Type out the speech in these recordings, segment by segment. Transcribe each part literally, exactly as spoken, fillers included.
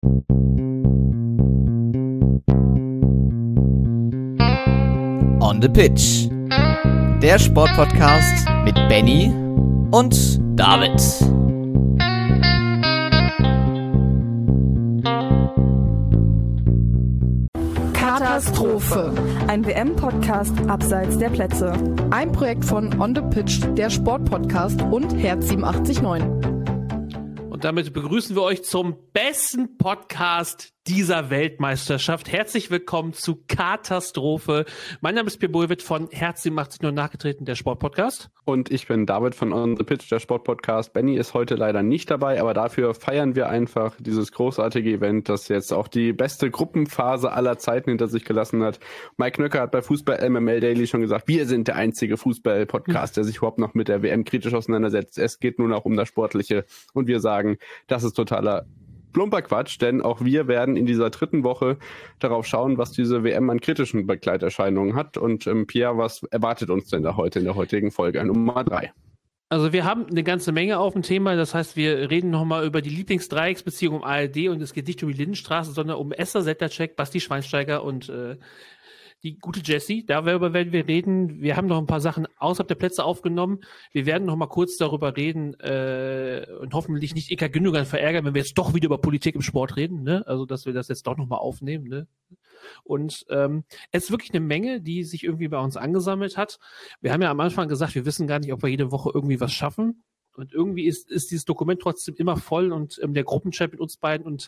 On the Pitch, der Sportpodcast mit Benny und David. Katastrophe. Ein W M-Podcast abseits der Plätze. Ein Projekt von On the Pitch, der Sportpodcast und Herz siebenundachtzig Komma neun. Und damit begrüßen wir euch zum besten Podcast dieser Weltmeisterschaft. Herzlich willkommen zu Katastrophe. Mein Name ist Pierre Bulwitt von Herz siebenundachtzig Komma neun nachgetreten, der Sportpodcast. Und ich bin David von On the Pitch, der Sportpodcast. Benny ist heute leider nicht dabei, aber dafür feiern wir einfach dieses großartige Event, das jetzt auch die beste Gruppenphase aller Zeiten hinter sich gelassen hat. Mike Nöcker hat bei Fußball M M L Daily schon gesagt, wir sind der einzige Fußball-Podcast, der sich überhaupt noch mit der W M kritisch auseinandersetzt. Es geht nur noch um das Sportliche und wir sagen, das ist totaler plumper Quatsch, denn auch wir werden in dieser dritten Woche darauf schauen, was diese W M an kritischen Begleiterscheinungen hat. Und ähm, Pierre, was erwartet uns denn da heute in der heutigen Folge Nummer drei? Also wir haben eine ganze Menge auf dem Thema, das heißt, wir reden nochmal über die Lieblingsdreiecksbeziehung um A R D und es geht nicht um die Lindenstraße, sondern um Esther Sedlacek, Basti Schweinsteiger und äh, die gute Jessie. Darüber werden wir reden. Wir haben noch ein paar Sachen außerhalb der Plätze aufgenommen. Wir werden noch mal kurz darüber reden äh, und hoffentlich nicht Ilkay Gündogan verärgern, wenn wir jetzt doch wieder über Politik im Sport reden. Ne? Also, dass wir das jetzt doch noch mal aufnehmen. Ne? Und ähm, es ist wirklich eine Menge, die sich irgendwie bei uns angesammelt hat. Wir haben ja am Anfang gesagt, wir wissen gar nicht, ob wir jede Woche irgendwie was schaffen. Und irgendwie ist, ist dieses Dokument trotzdem immer voll und ähm, der Gruppenchat mit uns beiden und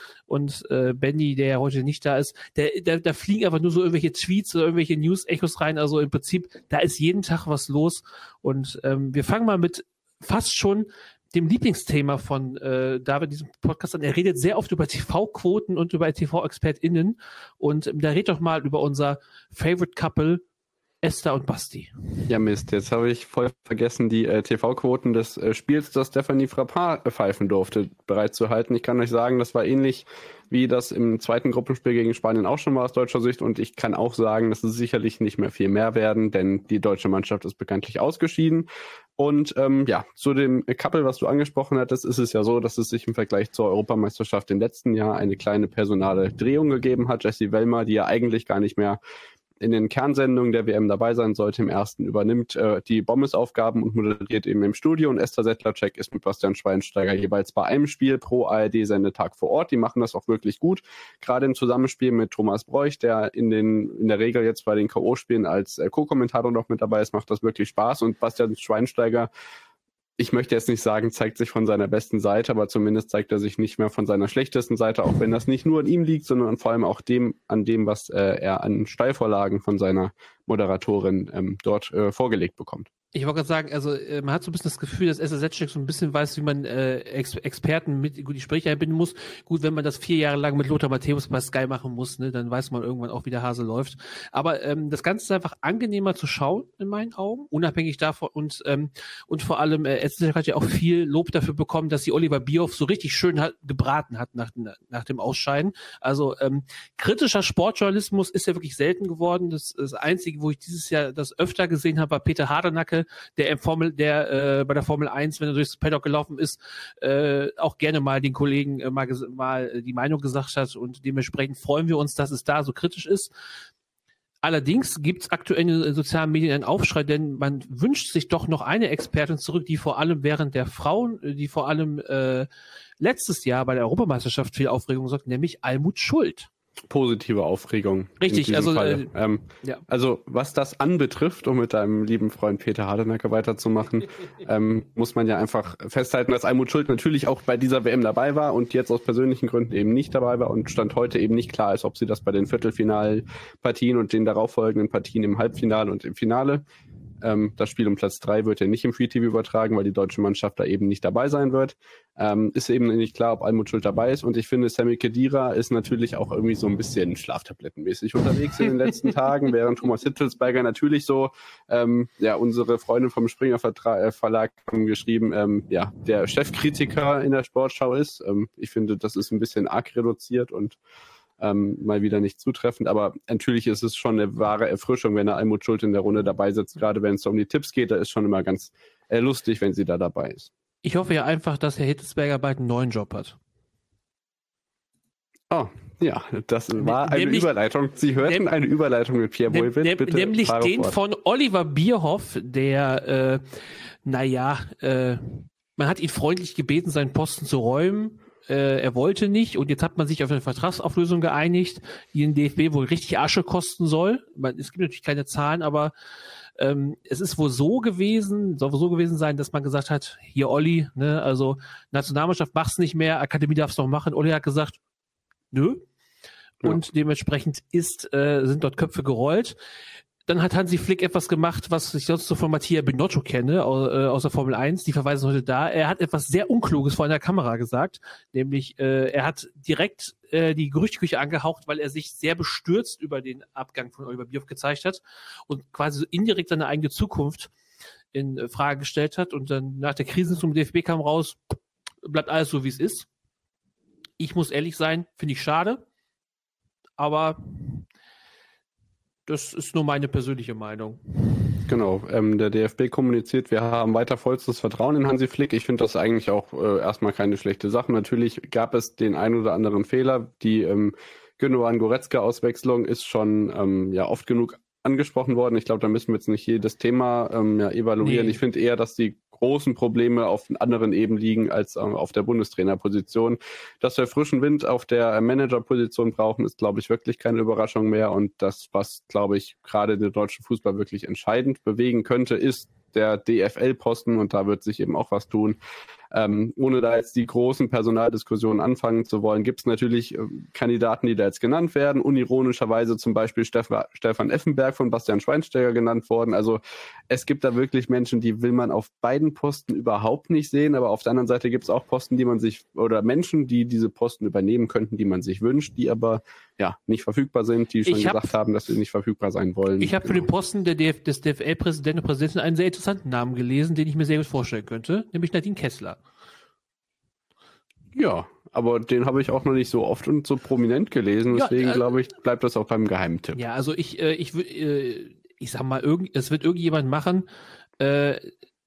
und äh, Benny, der ja heute nicht da ist, der, der, da fliegen einfach nur so irgendwelche Tweets oder irgendwelche News-Echos rein. Also im Prinzip, da ist jeden Tag was los. Und ähm, wir fangen mal mit fast schon dem Lieblingsthema von äh, David, diesem Podcast an. Er redet sehr oft über T V-Quoten und über T V-ExpertInnen. Und ähm, da redet doch mal über unser Favorite Couple, Esther und Basti. Ja Mist, jetzt habe ich voll vergessen, die äh, T V-Quoten des äh, Spiels, das Stephanie Frappart äh, pfeifen durfte, bereitzuhalten. Ich kann euch sagen, das war ähnlich wie das im zweiten Gruppenspiel gegen Spanien auch schon war aus deutscher Sicht. Und ich kann auch sagen, dass es sicherlich nicht mehr viel mehr werden, denn die deutsche Mannschaft ist bekanntlich ausgeschieden. Und ähm, ja, zu dem Couple, was du angesprochen hattest, ist es ja so, dass es sich im Vergleich zur Europameisterschaft im letzten Jahr eine kleine personale Drehung gegeben hat. Jessie Wellmer, die ja eigentlich gar nicht mehr in den Kernsendungen der W M dabei sein sollte, im ersten übernimmt äh, die Bommes-Aufgaben und moderiert eben im Studio. Und Esther Sedlacek ist mit Bastian Schweinsteiger jeweils bei einem Spiel pro A R D-Sendetag vor Ort. Die machen das auch wirklich gut. Gerade im Zusammenspiel mit Thomas Bräuch, der in den in der Regel jetzt bei den K O-Spielen als äh, Co-Kommentator noch mit dabei ist, macht das wirklich Spaß. Und Bastian Schweinsteiger, ich möchte jetzt nicht sagen, zeigt sich von seiner besten Seite, aber zumindest zeigt er sich nicht mehr von seiner schlechtesten Seite, auch wenn das nicht nur an ihm liegt, sondern vor allem auch dem, an dem, was äh, er an Steilvorlagen von seiner Moderatorin ähm, dort äh, vorgelegt bekommt. Ich wollte gerade sagen, also äh, man hat so ein bisschen das Gefühl, dass Esther Sedlacek so ein bisschen weiß, wie man äh, Ex- Experten mit gut die Gespräche einbinden muss. Gut, wenn man das vier Jahre lang mit Lothar Matthäus bei Sky machen muss, ne, dann weiß man irgendwann auch, wie der Hase läuft. Aber ähm, das Ganze ist einfach angenehmer zu schauen, in meinen Augen, unabhängig davon. Und ähm, und vor allem, äh, Esther Sedlacek hat ja auch viel Lob dafür bekommen, dass sie Oliver Bierhoff so richtig schön hat, gebraten hat nach, nach dem Ausscheiden. Also ähm, kritischer Sportjournalismus ist ja wirklich selten geworden. Das, das Einzige, wo ich dieses Jahr das öfter gesehen habe, war Peter Hardernacke, der im Formel, der äh, bei der Formel eins, wenn er durchs Paddock gelaufen ist, äh, auch gerne mal den Kollegen äh, mal, ges- mal die Meinung gesagt hat und dementsprechend freuen wir uns, dass es da so kritisch ist. Allerdings gibt es aktuell in den sozialen Medien einen Aufschrei, denn man wünscht sich doch noch eine Expertin zurück, die vor allem während der Frauen, die vor allem äh, letztes Jahr bei der Europameisterschaft viel Aufregung sorgt, nämlich Almut Schuld. Positive Aufregung. Richtig, also äh, ähm, ja. Also was das anbetrifft, um mit deinem lieben Freund Peter Hardernacke weiterzumachen, ähm, muss man ja einfach festhalten, dass Almut Schuld natürlich auch bei dieser W M dabei war und jetzt aus persönlichen Gründen eben nicht dabei war und Stand heute eben nicht klar ist, ob sie das bei den Viertelfinalpartien und den darauffolgenden Partien im Halbfinale und im Finale Ähm, das Spiel um Platz drei wird ja nicht im Free T V übertragen, weil die deutsche Mannschaft da eben nicht dabei sein wird. Ähm, ist eben nicht klar, ob Almut Schuld dabei ist. Und ich finde, Sami Khedira ist natürlich auch irgendwie so ein bisschen schlaftablettenmäßig unterwegs in den letzten Tagen, während Thomas Hitzelsberger natürlich so, ähm, ja, unsere Freundin vom Springer Vertra- äh, Verlag haben geschrieben, ähm, ja, der Chefkritiker in der Sportschau ist. Ähm, ich finde, das ist ein bisschen arg reduziert und Ähm, mal wieder nicht zutreffend, aber natürlich ist es schon eine wahre Erfrischung, wenn der Almut Schuld in der Runde dabei sitzt, gerade wenn es um die Tipps geht, da ist schon immer ganz äh, lustig, wenn sie da dabei ist. Ich hoffe ja einfach, dass Herr Hitzelsberger bald einen neuen Job hat. Oh, ja, das war eine nämlich, Überleitung. Sie hörten nehm, eine Überleitung mit Pierre nehm, Boivin. Bitte nämlich den fort. von Oliver Bierhoff, der, äh, naja, äh, man hat ihn freundlich gebeten, seinen Posten zu räumen. Äh, er wollte nicht und jetzt hat man sich auf eine Vertragsauflösung geeinigt, die den D F B wohl richtig Asche kosten soll. Man, es gibt natürlich keine Zahlen, aber ähm, es ist wohl so gewesen, soll wohl so gewesen sein, dass man gesagt hat, hier Olli, ne, also Nationalmannschaft mach's nicht mehr, Akademie darf's noch machen. Olli hat gesagt, nö. Ja. Und dementsprechend ist, äh, sind dort Köpfe gerollt. Dann hat Hansi Flick etwas gemacht, was ich sonst so von Mattia Binotto kenne, aus der Formel eins. Die verweisen heute da. Er hat etwas sehr Unkluges vor einer Kamera gesagt. Nämlich, äh, er hat direkt äh, die Gerüchteküche angehaucht, weil er sich sehr bestürzt über den Abgang von Oliver Bierhoff gezeigt hat und quasi so indirekt seine eigene Zukunft in äh, Frage gestellt hat. Und dann nach der Krise zum D F B kam raus, bleibt alles so, wie es ist. Ich muss ehrlich sein, finde ich schade. Aber das ist nur meine persönliche Meinung. Genau, ähm, der D F B kommuniziert, wir haben weiter vollstes Vertrauen in Hansi Flick. Ich finde das eigentlich auch äh, erstmal keine schlechte Sache. Natürlich gab es den ein oder anderen Fehler. Die ähm, Gündogan-Goretzka-Auswechslung ist schon ähm, ja oft genug angesprochen worden. Ich glaube, da müssen wir jetzt nicht jedes Thema ähm, ja, evaluieren. Nee. Ich finde eher, dass die großen Probleme auf anderen Ebenen liegen als äh, auf der Bundestrainerposition. Dass wir frischen Wind auf der Managerposition brauchen, ist, glaube ich, wirklich keine Überraschung mehr. Und das, was, glaube ich, gerade den deutschen Fußball wirklich entscheidend bewegen könnte, ist der D F L-Posten. Und da wird sich eben auch was tun. Ähm, ohne da jetzt die großen Personaldiskussionen anfangen zu wollen, gibt es natürlich äh, Kandidaten, die da jetzt genannt werden. Unironischerweise zum Beispiel Steff- Stefan Effenberg von Bastian Schweinsteiger genannt worden. Also es gibt da wirklich Menschen, die will man auf beiden Posten überhaupt nicht sehen. Aber auf der anderen Seite gibt es auch Posten, die man sich, oder Menschen, die diese Posten übernehmen könnten, die man sich wünscht, die aber ja nicht verfügbar sind, die schon hab, gesagt haben, dass sie nicht verfügbar sein wollen. Ich habe genau. für den Posten der D F- des D F L-Präsidenten und Präsidentin einen sehr interessanten Namen gelesen, den ich mir sehr gut vorstellen könnte, nämlich Nadine Kessler. Ja, aber den habe ich auch noch nicht so oft und so prominent gelesen, deswegen ja, äh, glaube ich, bleibt das auch beim Geheimtipp. Ja, also ich, äh, ich würde, äh, ich sag mal, irgend, es wird irgendjemand machen, äh,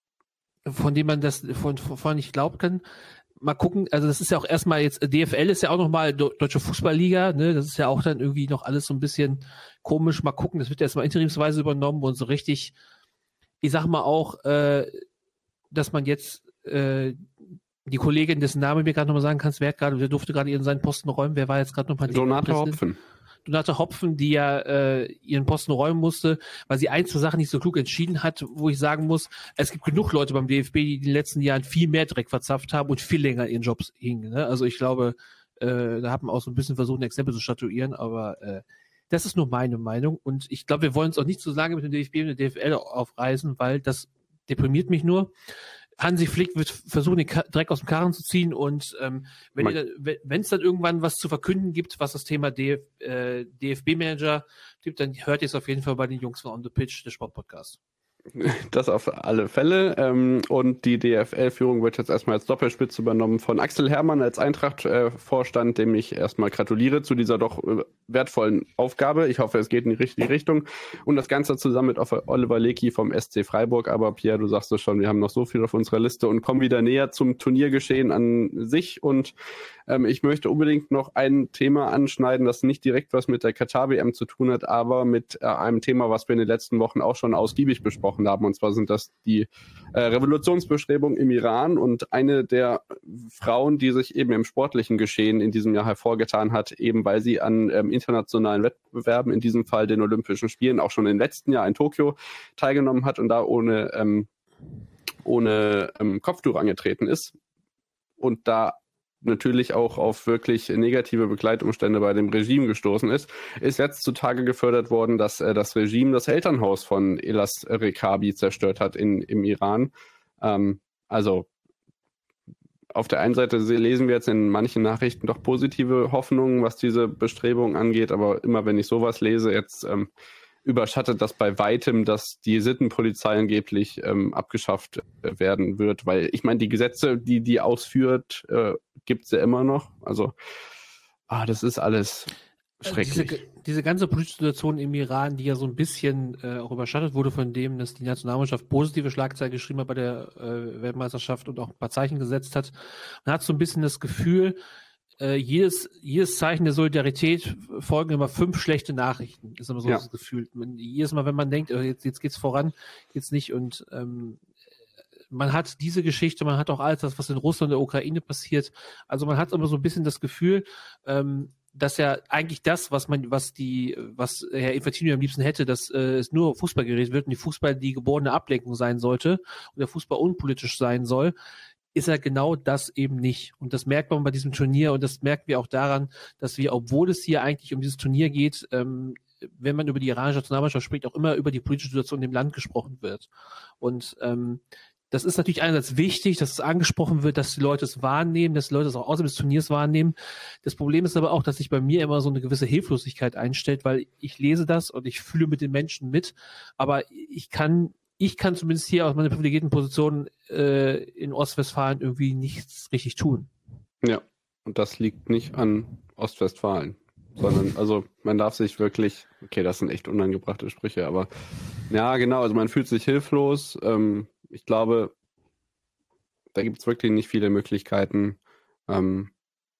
von dem man das von, von nicht glauben kann. Mal gucken, also das ist ja auch erstmal jetzt, D F L ist ja auch nochmal Deutsche Fußballliga, ne, das ist ja auch dann irgendwie noch alles so ein bisschen komisch. Mal gucken, das wird ja erstmal interimsweise übernommen und so richtig, ich sag mal auch, äh, dass man jetzt, äh, die Kollegin, dessen Name mir gerade nochmal sagen kannst, wer gerade, der durfte gerade ihren seinen Posten räumen, wer war jetzt gerade nochmal? Donate Hopfen. Donate Hopfen, die ja äh, ihren Posten räumen musste, weil sie ein, zwei Sachen nicht so klug entschieden hat, wo ich sagen muss, es gibt genug Leute beim D F B, die in den letzten Jahren viel mehr Dreck verzapft haben und viel länger in ihren Jobs hingen. Ne? Also ich glaube, äh, da hat man auch so ein bisschen versucht, ein Exempel zu statuieren, aber äh, das ist nur meine Meinung und ich glaube, wir wollen uns auch nicht so lange mit dem D F B und der D F L aufreißen, weil das deprimiert mich nur. Hansi Flick wird versuchen, den Dreck aus dem Karren zu ziehen und ähm, wenn es dann irgendwann was zu verkünden gibt, was das Thema D F, äh, D F B-Manager gibt, dann hört ihr es auf jeden Fall bei den Jungs von On the Pitch, der Sportpodcast. Das auf alle Fälle. Ähm, und die D F L-Führung wird jetzt erstmal als Doppelspitze übernommen von Axel Herrmann als Eintracht-Vorstand, dem ich erstmal gratuliere zu dieser doch äh, wertvollen Aufgabe. Ich hoffe, es geht in die richtige Richtung. Und das Ganze zusammen mit Oliver Leckie vom S C Freiburg. Aber Pierre, du sagst es schon, wir haben noch so viel auf unserer Liste und kommen wieder näher zum Turniergeschehen an sich. Und ähm, ich möchte unbedingt noch ein Thema anschneiden, das nicht direkt was mit der Katar-W M zu tun hat, aber mit äh, einem Thema, was wir in den letzten Wochen auch schon ausgiebig besprochen haben. Und zwar sind das die äh, Revolutionsbestrebungen im Iran. Und eine der Frauen, die sich eben im sportlichen Geschehen in diesem Jahr hervorgetan hat, eben weil sie an ähm, internationalen Wettbewerben, in diesem Fall den Olympischen Spielen, auch schon im letzten Jahr in Tokio teilgenommen hat und da ohne, ähm, ohne ähm, Kopftuch angetreten ist. Und da natürlich auch auf wirklich negative Begleitumstände bei dem Regime gestoßen ist, ist jetzt zutage gefördert worden, dass äh, das Regime das Elternhaus von Elas Rekabi zerstört hat in, im Iran. Ähm, also auf der einen Seite lesen wir jetzt in manchen Nachrichten doch positive Hoffnungen, was diese Bestrebungen angeht, aber immer wenn ich sowas lese, jetzt ähm, überschattet das bei weitem, dass die Sittenpolizei angeblich ähm, abgeschafft äh, werden wird, weil ich meine, die Gesetze, die die ausführt, äh, gibt es ja immer noch. Also, ah, das ist alles schrecklich. Diese, diese ganze politische Situation im Iran, die ja so ein bisschen äh, auch überschattet wurde von dem, dass die Nationalmannschaft positive Schlagzeilen geschrieben hat bei der äh, Weltmeisterschaft und auch ein paar Zeichen gesetzt hat. Man hat so ein bisschen das Gefühl, äh, jedes, jedes Zeichen der Solidarität folgen immer fünf schlechte Nachrichten, ist immer so Ja. das Gefühl. Man, jedes Mal, wenn man denkt, oh, jetzt, jetzt geht's voran, jetzt nicht und ähm, man hat diese Geschichte, man hat auch alles das, was in Russland und der Ukraine passiert. Also man hat immer so ein bisschen das Gefühl, ähm, dass ja eigentlich das, was man, was die, was Herr Infantino am liebsten hätte, dass äh, es nur Fußball geredet wird und die Fußball die geborene Ablenkung sein sollte und der Fußball unpolitisch sein soll, ist er genau das eben nicht. Und das merkt man bei diesem Turnier und das merken wir auch daran, dass wir, obwohl es hier eigentlich um dieses Turnier geht, ähm, wenn man über die iranische Nationalmannschaft spricht, auch immer über die politische Situation in dem Land gesprochen wird. Und ähm, das ist natürlich einerseits wichtig, dass es angesprochen wird, dass die Leute es wahrnehmen, dass die Leute es auch außerhalb des Turniers wahrnehmen. Das Problem ist aber auch, dass sich bei mir immer so eine gewisse Hilflosigkeit einstellt, weil ich lese das und ich fühle mit den Menschen mit, aber ich kann, ich kann zumindest hier aus meiner privilegierten Position äh, in Ostwestfalen irgendwie nichts richtig tun. Ja, und das liegt nicht an Ostwestfalen, sondern, also man darf sich wirklich, okay, das sind echt unangebrachte Sprüche, aber ja, genau, also man fühlt sich hilflos. Ähm, ich glaube, da gibt es wirklich nicht viele Möglichkeiten, ähm,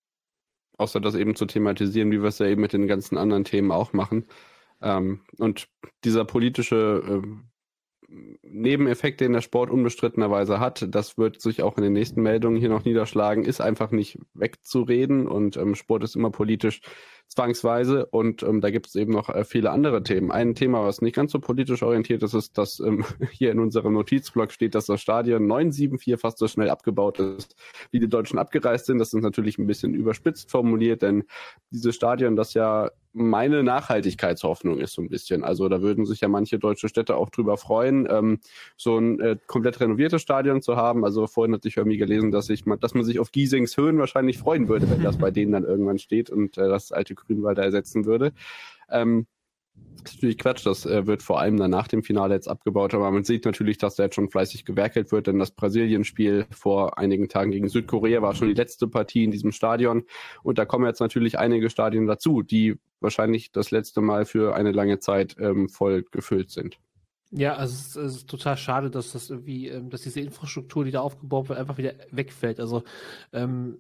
außer das eben zu thematisieren, wie wir es ja eben mit den ganzen anderen Themen auch machen. Ähm, und dieser politische ähm, Nebeneffekt, den der Sport unbestrittenerweise hat, das wird sich auch in den nächsten Meldungen hier noch niederschlagen, ist einfach nicht wegzureden und ähm, Sport ist immer politisch zwangsweise und ähm, da gibt es eben noch äh, viele andere Themen. Ein Thema, was nicht ganz so politisch orientiert ist, ist, dass ähm, hier in unserem Notizblock steht, dass das Stadion neun sieben vier fast so schnell abgebaut ist, wie die Deutschen abgereist sind. Das ist natürlich ein bisschen überspitzt formuliert, denn dieses Stadion, das ja meine Nachhaltigkeitshoffnung ist so ein bisschen. Also da würden sich ja manche deutsche Städte auch drüber freuen, ähm, so ein äh, komplett renoviertes Stadion zu haben. Also vorhin hatte ich irgendwie gelesen, dass ich dass man sich auf Giesings Höhen wahrscheinlich freuen würde, wenn das bei denen dann irgendwann steht und äh, das alte Grünwalder ersetzen würde. Ähm, das ist natürlich Quatsch, das äh, wird vor allem dann nach dem Finale jetzt abgebaut, aber man sieht natürlich, dass da jetzt schon fleißig gewerkelt wird, denn das Brasilien-Spiel vor einigen Tagen gegen Südkorea war schon die letzte Partie in diesem Stadion und da kommen jetzt natürlich einige Stadien dazu, die wahrscheinlich das letzte Mal für eine lange Zeit ähm, voll gefüllt sind. Ja, also es ist, es ist total schade, dass das irgendwie, ähm, dass diese Infrastruktur, die da aufgebaut wird, einfach wieder wegfällt. Also ähm,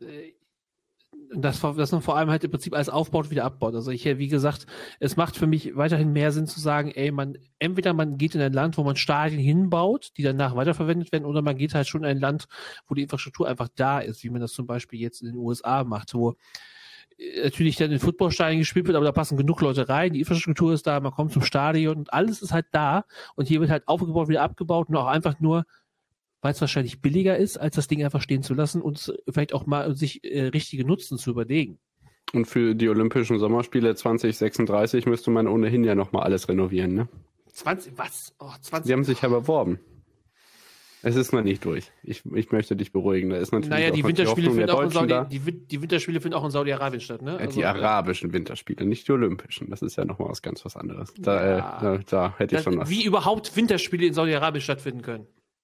das, das man vor allem halt im Prinzip alles aufbaut, wieder abbaut. Also ich, wie gesagt, es macht für mich weiterhin mehr Sinn zu sagen, ey, man, entweder man geht in ein Land, wo man Stadien hinbaut, die danach weiterverwendet werden, oder man geht halt schon in ein Land, wo die Infrastruktur einfach da ist, wie man das zum Beispiel jetzt in den U S A macht, wo natürlich dann in Footballstadien gespielt wird, aber da passen genug Leute rein, die Infrastruktur ist da, man kommt zum Stadion und alles ist halt da und hier wird halt aufgebaut, wieder abgebaut und auch einfach nur, weil es wahrscheinlich billiger ist, als das Ding einfach stehen zu lassen und vielleicht auch mal sich äh, richtige Nutzen zu überlegen. Und für die Olympischen Sommerspiele zwanzig sechsunddreißig müsste man ohnehin ja nochmal alles renovieren, ne? zwanzig, was? Oh, zwanzig. Sie haben sich ja beworben. Es ist noch nicht durch. Ich, ich möchte dich beruhigen. Da ist natürlich naja, die auch Winterspiele, die, finden auch in Deutschen Saudi, die, die Winterspiele finden auch in Saudi-Arabien statt, ne? Ja, Also, die arabischen Winterspiele, nicht die olympischen. Das ist ja nochmal was ganz was anderes. Da, Ja. äh, da, da hätte ich das, schon was. wie überhaupt Winterspiele in Saudi-Arabien stattfinden können.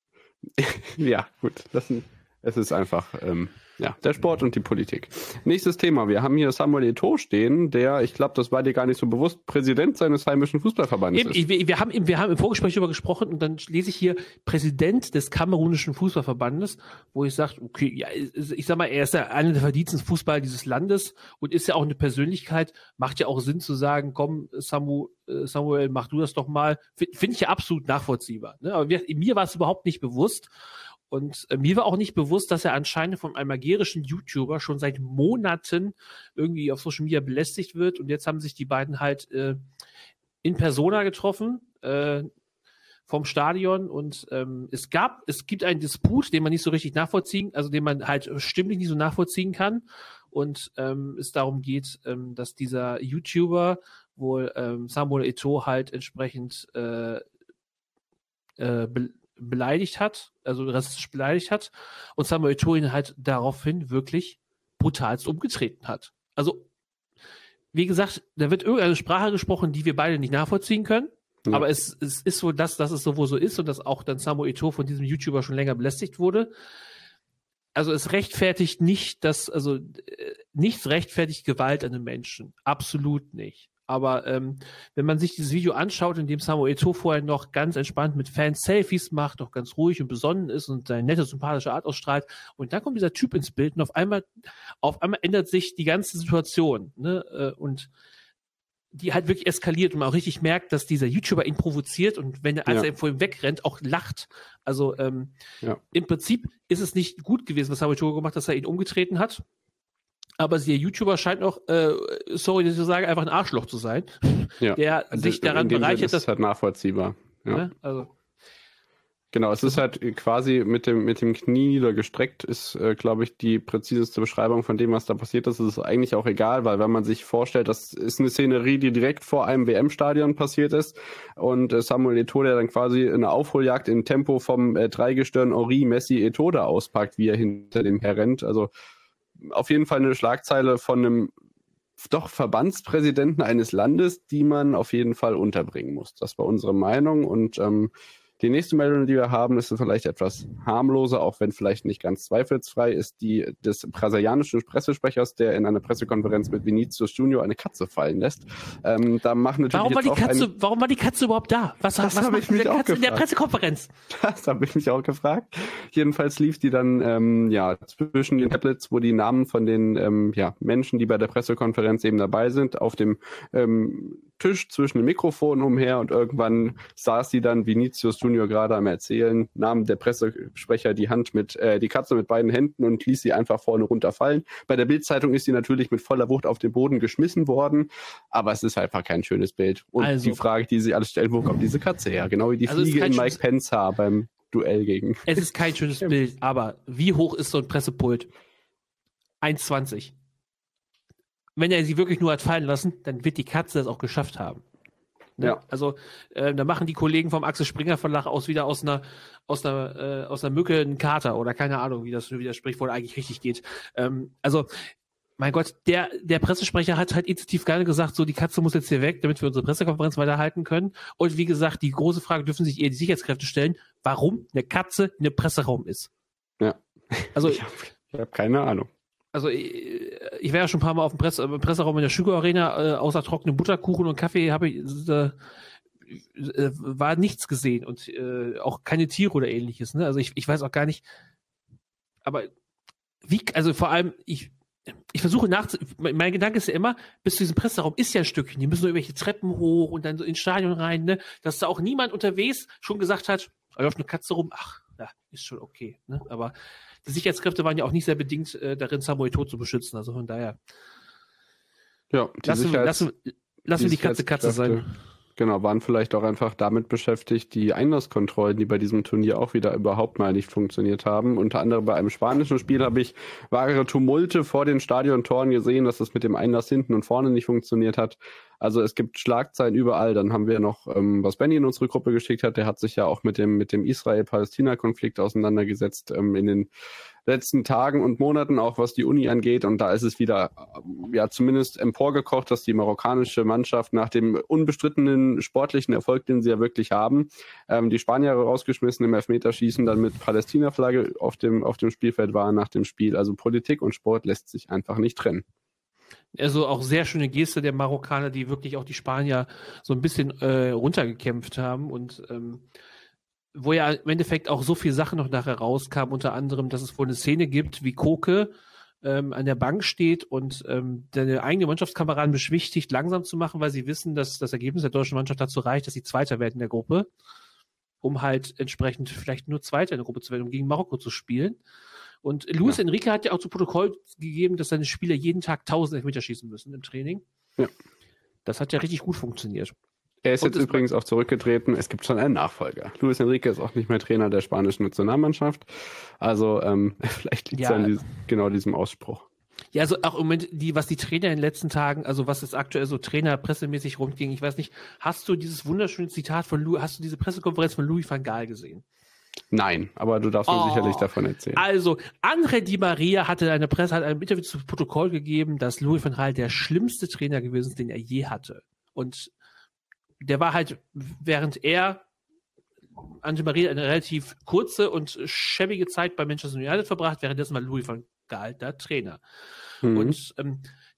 Ja, gut. Das, es ist einfach ähm, ja, der Sport und die Politik. Nächstes Thema. Wir haben hier Samuel Eto'o stehen, der, ich glaube, das war dir gar nicht so bewusst, Präsident seines heimischen Fußballverbandes Eben, ist. wir, wir, haben, wir haben im Vorgespräch darüber gesprochen und dann lese ich hier Präsident des kamerunischen Fußballverbandes, wo ich sage, okay, ja, ich sag mal, er ist ja einer der verdiensten Fußballer dieses Landes und ist ja auch eine Persönlichkeit, macht ja auch Sinn zu sagen, komm, Samu, Samuel, mach du das doch mal. Finde ich ja absolut nachvollziehbar. Ne? Aber mir, mir war es überhaupt nicht bewusst. Und äh, mir war auch nicht bewusst, dass er anscheinend von einem algerischen YouTuber schon seit Monaten irgendwie auf Social Media belästigt wird. Und jetzt haben sich die beiden halt äh, in Persona getroffen äh, vom Stadion. Und ähm, es gab, es gibt einen Disput, den man nicht so richtig nachvollziehen, also den man halt stimmlich nicht so nachvollziehen kann. Und ähm, es darum geht, ähm, dass dieser YouTuber wohl ähm, Samuel Eto'o halt entsprechend äh, äh, be- beleidigt hat, also rassistisch beleidigt hat und Samuel Eto'o ihn halt daraufhin wirklich brutalst umgetreten hat. Also, wie gesagt, da wird irgendeine Sprache gesprochen, die wir beide nicht nachvollziehen können, ja. Aber es, es ist so, dass, dass es so wohl so ist und dass auch dann Samuel Eto'o von diesem YouTuber schon länger belästigt wurde. Also es rechtfertigt nicht, dass, also äh, nichts rechtfertigt Gewalt an einem Menschen. Absolut nicht. Aber ähm, wenn man sich dieses Video anschaut, in dem Samuel Eto'o vorher noch ganz entspannt mit Fans Selfies macht, noch ganz ruhig und besonnen ist und seine nette, sympathische Art ausstrahlt, und dann kommt dieser Typ ins Bild und auf einmal, auf einmal ändert sich die ganze Situation, ne? Und die halt wirklich eskaliert und man auch richtig merkt, dass dieser YouTuber ihn provoziert und wenn er, als Ja. er vor ihm wegrennt, auch lacht. Also ähm, Ja. im Prinzip ist es nicht gut gewesen, was Samuel Eto'o gemacht hat, dass er ihn umgetreten hat. Aber der YouTuber scheint auch, äh, sorry, dass ich so sage, einfach ein Arschloch zu sein, Ja. der sich In daran dem Sinn bereichert, ist dass... es halt nachvollziehbar. Ja. Ne? Also, Genau, es ist halt quasi mit dem, mit dem Knie niedergestreckt, ist, äh, glaube ich, die präziseste Beschreibung von dem, was da passiert ist. Es ist eigentlich auch egal, weil wenn man sich vorstellt, das ist eine Szenerie, die direkt vor einem W M-Stadion passiert ist und äh, Samuel Eto'o, der dann quasi eine Aufholjagd in Tempo vom äh, Dreigestirn Henri Messi Eto'o da auspackt, wie er hinter dem herrennt. Also auf jeden Fall eine Schlagzeile von einem doch Verbandspräsidenten eines Landes, die man auf jeden Fall unterbringen muss. Das war unsere Meinung und ähm, die nächste Meldung, die wir haben, ist vielleicht etwas harmloser, auch wenn vielleicht nicht ganz zweifelsfrei, ist die des brasilianischen Pressesprechers, der in einer Pressekonferenz mit Vinicius Junior eine Katze fallen lässt. Ähm, da machen natürlich warum, war die jetzt auch Katze, ein, warum war die Katze überhaupt da? Was, Das was hab macht ich mich diese auch Katze in der gefragt. Pressekonferenz? Das habe ich mich auch gefragt. Jedenfalls lief die dann ähm, ja zwischen den Tablets, wo die Namen von den ähm, ja, Menschen, die bei der Pressekonferenz eben dabei sind, auf dem ähm, Tisch zwischen den Mikrofonen umher und irgendwann saß sie dann Vinicius Junior gerade am Erzählen, nahm der Pressesprecher die Hand mit, äh, die Katze mit beiden Händen und ließ sie einfach vorne runterfallen. Bei der Bild-Zeitung ist sie natürlich mit voller Wucht auf den Boden geschmissen worden, aber es ist einfach kein schönes Bild. Und Also. die Frage, die sie alle stellen, wo kommt diese Katze her? Genau wie die Also es ist Fliege kein in Mike schönes- Pence Haar beim Duell gegen. Es ist kein schönes Bild, aber wie hoch ist so ein Pressepult? eins zwanzig. Wenn er sie wirklich nur hat fallen lassen, dann wird die Katze es auch geschafft haben. Ne? Ja. Also äh, da machen die Kollegen vom Axel Springer Verlag aus wieder aus einer aus einer äh, aus einer Mücke einen Kater oder keine Ahnung, wie das wie das Sprichwort eigentlich richtig geht. Ähm, also mein Gott, der der Pressesprecher hat halt instinktiv gerne gesagt, so die Katze muss jetzt hier weg, damit wir unsere Pressekonferenz weiterhalten können. Und wie gesagt, die große Frage dürfen sich eher die Sicherheitskräfte stellen, warum eine Katze in einem Presseraum ist. Ja. Also Ich habe hab keine Ahnung. Also ich, ich war ja schon ein paar Mal auf dem Presse, im Presseraum in der Sugar Arena, äh, außer trockenen Butterkuchen und Kaffee habe ich äh, äh, war nichts gesehen und äh, auch keine Tiere oder ähnliches. Ne? Also ich, ich weiß auch gar nicht, aber wie, also vor allem, ich ich versuche nachzu... Mein Gedanke ist ja immer, bis zu diesem Presseraum ist ja ein Stückchen, die müssen nur irgendwelche Treppen hoch und dann so ins Stadion rein, ne? Dass da auch niemand unterwegs schon gesagt hat, da läuft eine Katze rum, ach, ja, ist schon okay. Ne? Aber die Sicherheitskräfte waren ja auch nicht sehr bedingt äh, darin, Samuel Eto'o zu beschützen. Also von daher Ja, die lassen, wir- Sicherheits- lassen, lassen wir die Katze Katze sein. Sicherheitskräfte, Genau, waren vielleicht auch einfach damit beschäftigt, die Einlasskontrollen, die bei diesem Turnier auch wieder überhaupt mal nicht funktioniert haben. Unter anderem bei einem spanischen Spiel habe ich wahre Tumulte vor den Stadiontoren gesehen, dass es mit dem Einlass hinten und vorne nicht funktioniert hat. Also es gibt Schlagzeilen überall. Dann haben wir noch, ähm, was Benny in unsere Gruppe geschickt hat, der hat sich ja auch mit dem, mit dem Israel-Palästina-Konflikt auseinandergesetzt ähm, in den letzten Tagen und Monaten, auch was die Uni angeht. Und da ist es wieder, ja, zumindest emporgekocht, dass die marokkanische Mannschaft nach dem unbestrittenen sportlichen Erfolg, den sie ja wirklich haben, ähm, die Spanier rausgeschmissen im Elfmeterschießen, dann mit Palästina-Flagge auf dem, auf dem Spielfeld waren nach dem Spiel. Also Politik und Sport lässt sich einfach nicht trennen. Also auch sehr schöne Geste der Marokkaner, die wirklich auch die Spanier so ein bisschen äh, runtergekämpft haben und ähm, wo ja im Endeffekt auch so viele Sachen noch nachher rauskamen, unter anderem, dass es wohl eine Szene gibt, wie Koke ähm, an der Bank steht und ähm, seine eigene Mannschaftskameraden beschwichtigt, langsam zu machen, weil sie wissen, dass das Ergebnis der deutschen Mannschaft dazu reicht, dass sie Zweiter werden in der Gruppe, um halt entsprechend vielleicht nur Zweiter in der Gruppe zu werden, um gegen Marokko zu spielen. Und Luis Ja. Enrique hat ja auch zu Protokoll gegeben, dass seine Spieler jeden Tag tausend Elfmeter schießen müssen im Training. Ja. Das hat ja richtig gut funktioniert. Er ist Und jetzt es- übrigens auch zurückgetreten. Es gibt schon einen Nachfolger. Luis Enrique ist auch nicht mehr Trainer der spanischen Nationalmannschaft. Also ähm, vielleicht liegt es Ja. an dies, genau diesem Ausspruch. Ja, also auch im Moment, die, was die Trainer in den letzten Tagen, also was jetzt aktuell so Trainer pressemäßig rumging, ich weiß nicht, hast du dieses wunderschöne Zitat von Louis, hast du diese Pressekonferenz von Louis van Gaal gesehen? Nein, aber du darfst mir Oh. sicherlich davon erzählen. Also, André Di Maria hatte eine Presse, hat ein Interview zu Protokoll gegeben, dass Louis van Gaal der schlimmste Trainer gewesen ist, den er je hatte. Und der war halt, während er, André Maria, eine relativ kurze und schäbige Zeit bei Manchester United verbracht, währenddessen war Louis van Gaal der Trainer. Mhm. Und ähm,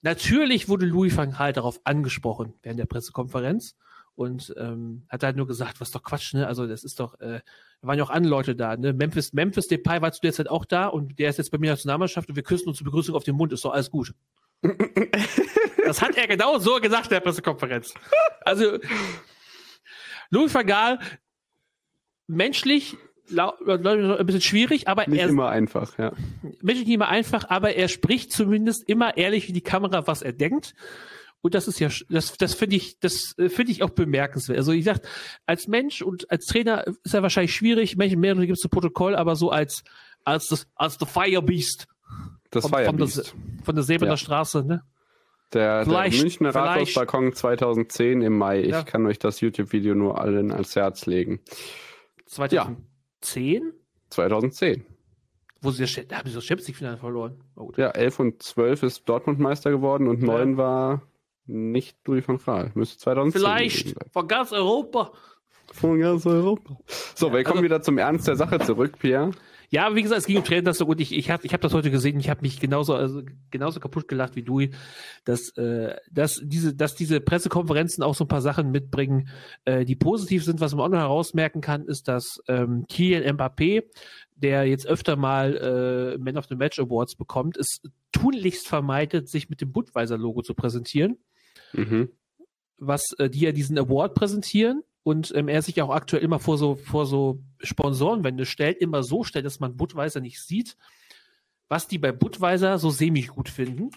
natürlich wurde Louis van Gaal darauf angesprochen während der Pressekonferenz und ähm, hat halt nur gesagt, was doch Quatsch, ne? Also das ist doch, äh, da waren ja auch andere Leute da, ne? Memphis, Memphis Depay war zu der Zeit auch da und der ist jetzt bei mir in der Nationalmannschaft und wir küssen uns zur Begrüßung auf den Mund, ist doch alles gut. Das hat er genau so gesagt in der Pressekonferenz. Also Louis van Gaal, menschlich ein bisschen schwierig, aber nicht er immer einfach, ja. Menschlich nicht immer einfach, aber er spricht zumindest immer ehrlich in die Kamera, was er denkt. Und das ist ja, das, das finde ich, das finde ich auch bemerkenswert. Also ich sag, als Mensch und als Trainer ist er wahrscheinlich schwierig. Menschen mehr gibt es zu Protokoll, aber so als als das als the Fire Beast. Das von, Fire von Beast. Der, von der Säbener ja. Straße, ne? Der, der Münchner vielleicht- Rathausbalkon zweitausendzehn im Mai. Ich Ja. kann euch das YouTube-Video nur allen ans Herz legen. zweitausendzehn? zweitausendzehn. Wo sie das, da haben sie das Champions League-Finale verloren. Oh, gut. Ja, elf und zwölf ist Dortmund Meister geworden und neun war nicht Louis van Gaal. Müsste zweitausendzehn Vielleicht gewesen sein. von ganz Europa. Von ganz Europa. So, wir kommen also- wieder zum Ernst der Sache zurück, Pierre. Ja, aber wie gesagt, es ging um Trainer und ich, ich habe ich hab das heute gesehen, ich habe mich genauso, also genauso kaputt gelacht wie du, dass, äh, dass, diese, dass diese Pressekonferenzen auch so ein paar Sachen mitbringen, äh, die positiv sind. Was man auch noch herausmerken kann, ist, dass ähm, Kylian Mbappé, der jetzt öfter mal äh, Man of the Match Awards bekommt, es tunlichst vermeidet, sich mit dem Budweiser-Logo zu präsentieren, Mhm. was äh, die ja diesen Award präsentieren. Und ähm, er sich auch aktuell immer vor so, vor so Sponsorenwände stellt, immer so stellt, dass man Budweiser nicht sieht, was die bei Budweiser so semi gut finden.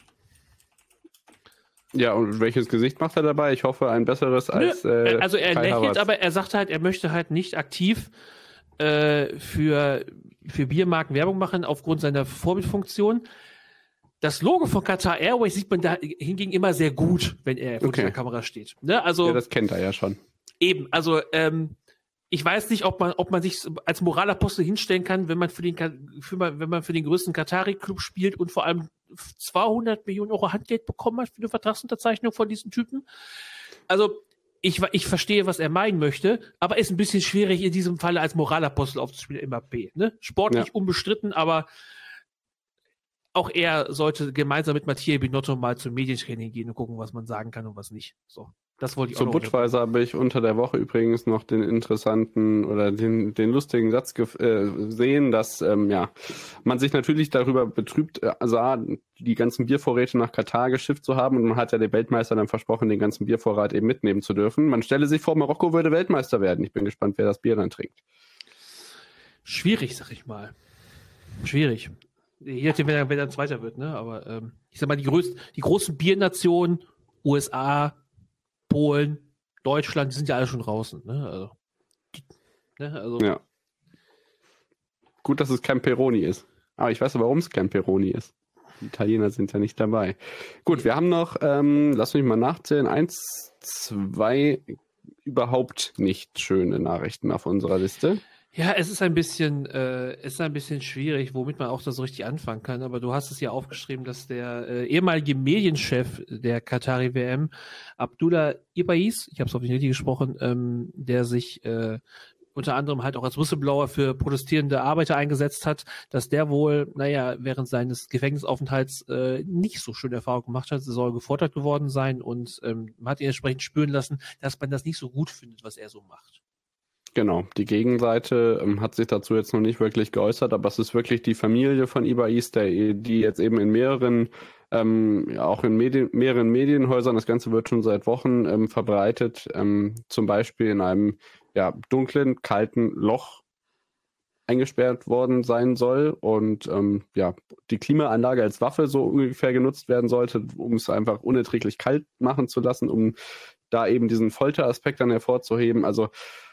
Ja, und welches Gesicht macht er dabei? Ich hoffe, ein besseres als. Nö, Äh, also er Kai lächelt, Havertz. aber er sagt halt, er möchte halt nicht aktiv äh, für, für Biermarken Werbung machen, aufgrund seiner Vorbildfunktion. Das Logo von Qatar Airways sieht man da hingegen immer sehr gut, wenn er vor Okay. der Kamera steht. Ne? Also Ja, das kennt er ja schon. Eben, also ähm, ich weiß nicht, ob man, ob man sich als Moralapostel hinstellen kann, wenn man für den, Ka- für, man- wenn man für den größten Qatari-Club spielt und vor allem zweihundert Millionen Euro Handgeld bekommen hat für eine Vertragsunterzeichnung von diesen Typen. Also ich, ich verstehe, was er meinen möchte, aber ist ein bisschen schwierig in diesem Falle als Moralapostel aufzuspielen, M A P. Ne? Sportlich Ja. unbestritten, aber auch er sollte gemeinsam mit Mattia Binotto mal zum Medientraining gehen und gucken, was man sagen kann und was nicht. So, das wollte ich Zu auch noch. Budweiser habe ich unter der Woche übrigens noch den interessanten oder den, den lustigen Satz gesehen, dass ähm, ja, man sich natürlich darüber betrübt äh, sah, die ganzen Biervorräte nach Katar geschifft zu haben und man hat ja dem Weltmeister dann versprochen, den ganzen Biervorrat eben mitnehmen zu dürfen. Man stelle sich vor, Marokko würde Weltmeister werden. Ich bin gespannt, wer das Bier dann trinkt. Schwierig, sag ich mal. Schwierig. Je nachdem, wer dann, wer dann Zweiter wird, ne? Aber ähm, ich sag mal, die, größten, die großen Biernationen, U S A, Polen, Deutschland, die sind ja alle schon draußen, ne? Also, die, ne? also Ja. Gut, dass es kein Peroni ist. Aber ich weiß aber, warum es kein Peroni ist. Die Italiener sind ja nicht dabei. Gut, wir haben noch, ähm, lass mich mal nachzählen, eins, zwei überhaupt nicht schöne Nachrichten auf unserer Liste. Ja, es ist ein bisschen, äh, es ist ein bisschen schwierig, womit man auch da so richtig anfangen kann. Aber du hast es ja aufgeschrieben, dass der äh, ehemalige Medienchef der Qatari W M, Abdullah Ibais, ich habe es auf die richtig gesprochen, ähm, der sich äh, unter anderem halt auch als Whistleblower für protestierende Arbeiter eingesetzt hat, dass der wohl, naja, während seines Gefängnisaufenthalts äh, nicht so schöne Erfahrungen gemacht hat. Er soll gefoltert geworden sein und ähm, man hat ihn entsprechend spüren lassen, dass man das nicht so gut findet, was er so macht. Genau, die Gegenseite ähm, hat sich dazu jetzt noch nicht wirklich geäußert, aber es ist wirklich die Familie von Ibais, der, die jetzt eben in mehreren, ähm, ja, auch in Medien, mehreren Medienhäusern, das Ganze wird schon seit Wochen ähm, verbreitet, ähm, zum Beispiel in einem ja, dunklen, kalten Loch eingesperrt worden sein soll und ähm, ja, die Klimaanlage als Waffe so ungefähr genutzt werden sollte, um es einfach unerträglich kalt machen zu lassen, um da eben diesen Folteraspekt dann hervorzuheben. Also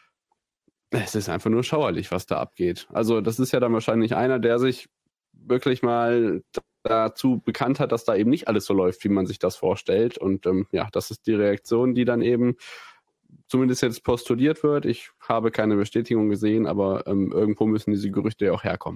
es ist einfach nur schauerlich, was da abgeht. Also das ist ja dann wahrscheinlich einer, der sich wirklich mal dazu bekannt hat, dass da eben nicht alles so läuft, wie man sich das vorstellt. Und ähm, ja, das ist die Reaktion, die dann eben zumindest jetzt postuliert wird. Ich habe keine Bestätigung gesehen, aber ähm, irgendwo müssen diese Gerüchte ja auch herkommen.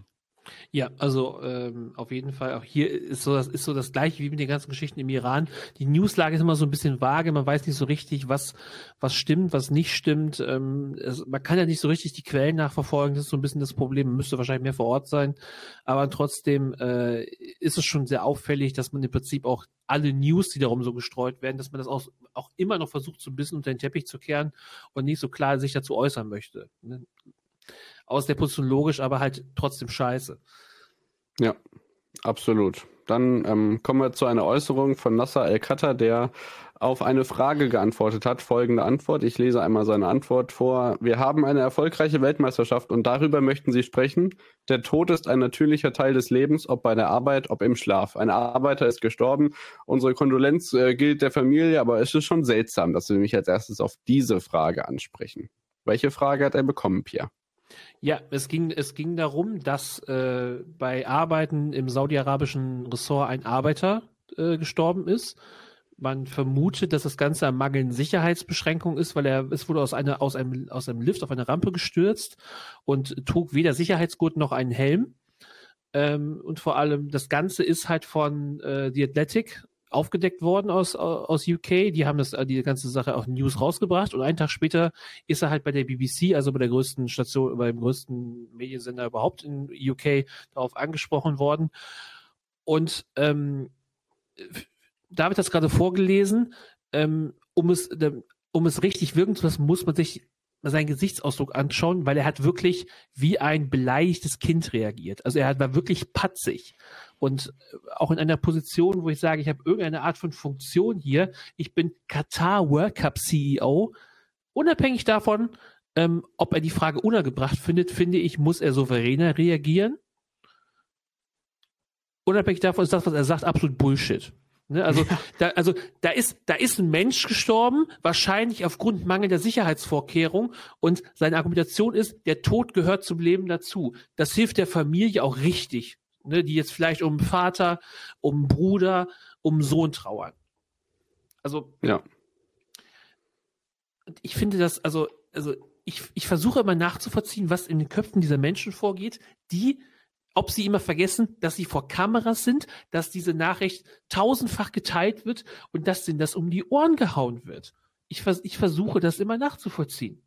Ja, also ähm, auf jeden Fall. Auch hier ist so das ist so das Gleiche wie mit den ganzen Geschichten im Iran. Die Newslage ist immer so ein bisschen vage. Man weiß nicht so richtig, was was stimmt, was nicht stimmt. Ähm, es, man kann ja nicht so richtig die Quellen nachverfolgen. Das ist so ein bisschen das Problem. Man müsste wahrscheinlich mehr vor Ort sein. Aber trotzdem äh, ist es schon sehr auffällig, dass man im Prinzip auch alle News, die darum so gestreut werden, dass man das auch, auch immer noch versucht, so ein bisschen unter den Teppich zu kehren und nicht so klar sich dazu äußern möchte. Ne? Aus der Position logisch, aber halt trotzdem scheiße. Ja, absolut. Dann ähm, kommen wir zu einer Äußerung von Nasser El-Khatter, der auf eine Frage geantwortet hat. Folgende Antwort. Ich lese einmal seine Antwort vor. Wir haben eine erfolgreiche Weltmeisterschaft und darüber möchten Sie sprechen. Der Tod ist ein natürlicher Teil des Lebens, ob bei der Arbeit, ob im Schlaf. Ein Arbeiter ist gestorben. Unsere Kondolenz äh, gilt der Familie, aber es ist schon seltsam, dass Sie mich als erstes auf diese Frage ansprechen. Welche Frage hat er bekommen, Pierre? Ja, es ging, es ging darum, dass äh, bei Arbeiten im saudi-arabischen Ressort ein Arbeiter äh, gestorben ist. Man vermutet, dass das Ganze am mangelnden Sicherheitsbeschränkung ist, weil er es wurde aus einer aus einem aus einem Lift auf eine Rampe gestürzt und trug weder Sicherheitsgurt noch einen Helm. Ähm, und vor allem das Ganze ist halt von äh, The Athletic aufgedeckt worden aus aus U K. Die haben das die ganze Sache auch in News rausgebracht und einen Tag später ist er halt bei der B B C, also bei der größten Station, beim größten Mediensender überhaupt in U K, darauf angesprochen worden. Und ähm, David hat es gerade vorgelesen, ähm, um es um es richtig wirken zu lassen, muss man sich seinen Gesichtsausdruck anschauen, weil er hat wirklich wie ein beleidigtes Kind reagiert. Also er war wirklich patzig. Und auch in einer Position, wo ich sage, ich habe irgendeine Art von Funktion hier, ich bin Katar World Cup C E O, unabhängig davon, ähm, ob er die Frage unangebracht findet, finde ich, muss er souveräner reagieren. Unabhängig davon ist das, was er sagt, absolut Bullshit. Ne, also, da, also da ist da ist ein Mensch gestorben, wahrscheinlich aufgrund mangelnder Sicherheitsvorkehrung, und seine Argumentation ist, der Tod gehört zum Leben dazu. Das hilft der Familie auch richtig, ne, die jetzt vielleicht um einen Vater, um einen Bruder, um einen Sohn trauern. Also ja. Ich finde das, also, also ich, ich versuche immer nachzuvollziehen, was in den Köpfen dieser Menschen vorgeht, die ob sie immer vergessen, dass sie vor Kameras sind, dass diese Nachricht tausendfach geteilt wird und dass denen das um die Ohren gehauen wird. Ich, vers- ich versuche das immer nachzuvollziehen.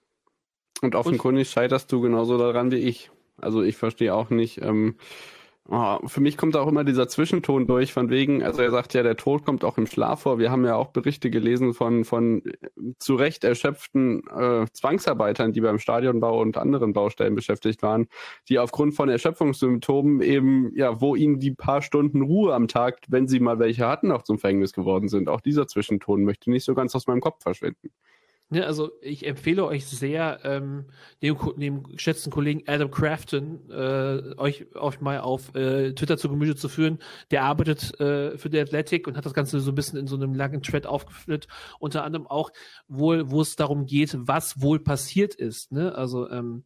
Und offenkundig und, scheiterst du genauso daran wie ich. Also ich verstehe auch nicht, ähm, oh, für mich kommt auch immer dieser Zwischenton durch, von wegen, also er sagt ja, der Tod kommt auch im Schlaf vor. Wir haben ja auch Berichte gelesen von von zu Recht erschöpften äh, Zwangsarbeitern, die beim Stadionbau und anderen Baustellen beschäftigt waren, die aufgrund von Erschöpfungssymptomen eben, ja, wo ihnen die paar Stunden Ruhe am Tag, wenn sie mal welche hatten, auch zum Verhängnis geworden sind. Auch dieser Zwischenton möchte nicht so ganz aus meinem Kopf verschwinden. Ja, also ich empfehle euch sehr, ähm, dem, dem geschätzten Kollegen Adam Crafton, äh, euch, euch mal auf äh, Twitter zu Gemüte zu führen. Der arbeitet äh, für The Athletic und hat das Ganze so ein bisschen in so einem langen Thread aufgeführt. Unter anderem auch wohl, wo es darum geht, was wohl passiert ist. Ne? Also, ähm,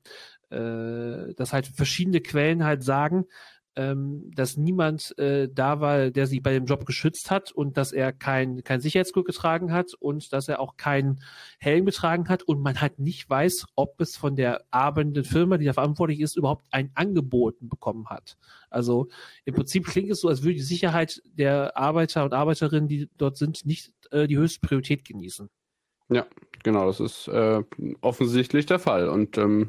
äh, dass halt verschiedene Quellen halt sagen, Ähm, dass niemand äh, da war, der sie bei dem Job geschützt hat, und dass er kein, kein Sicherheitsgurt getragen hat und dass er auch keinen Helm getragen hat, und man halt nicht weiß, ob es von der arbeitenden Firma, die da verantwortlich ist, überhaupt ein Angebot bekommen hat. Also im Prinzip klingt es so, als würde die Sicherheit der Arbeiter und Arbeiterinnen, die dort sind, nicht äh, die höchste Priorität genießen. Ja, genau, das ist äh, offensichtlich der Fall. Und ähm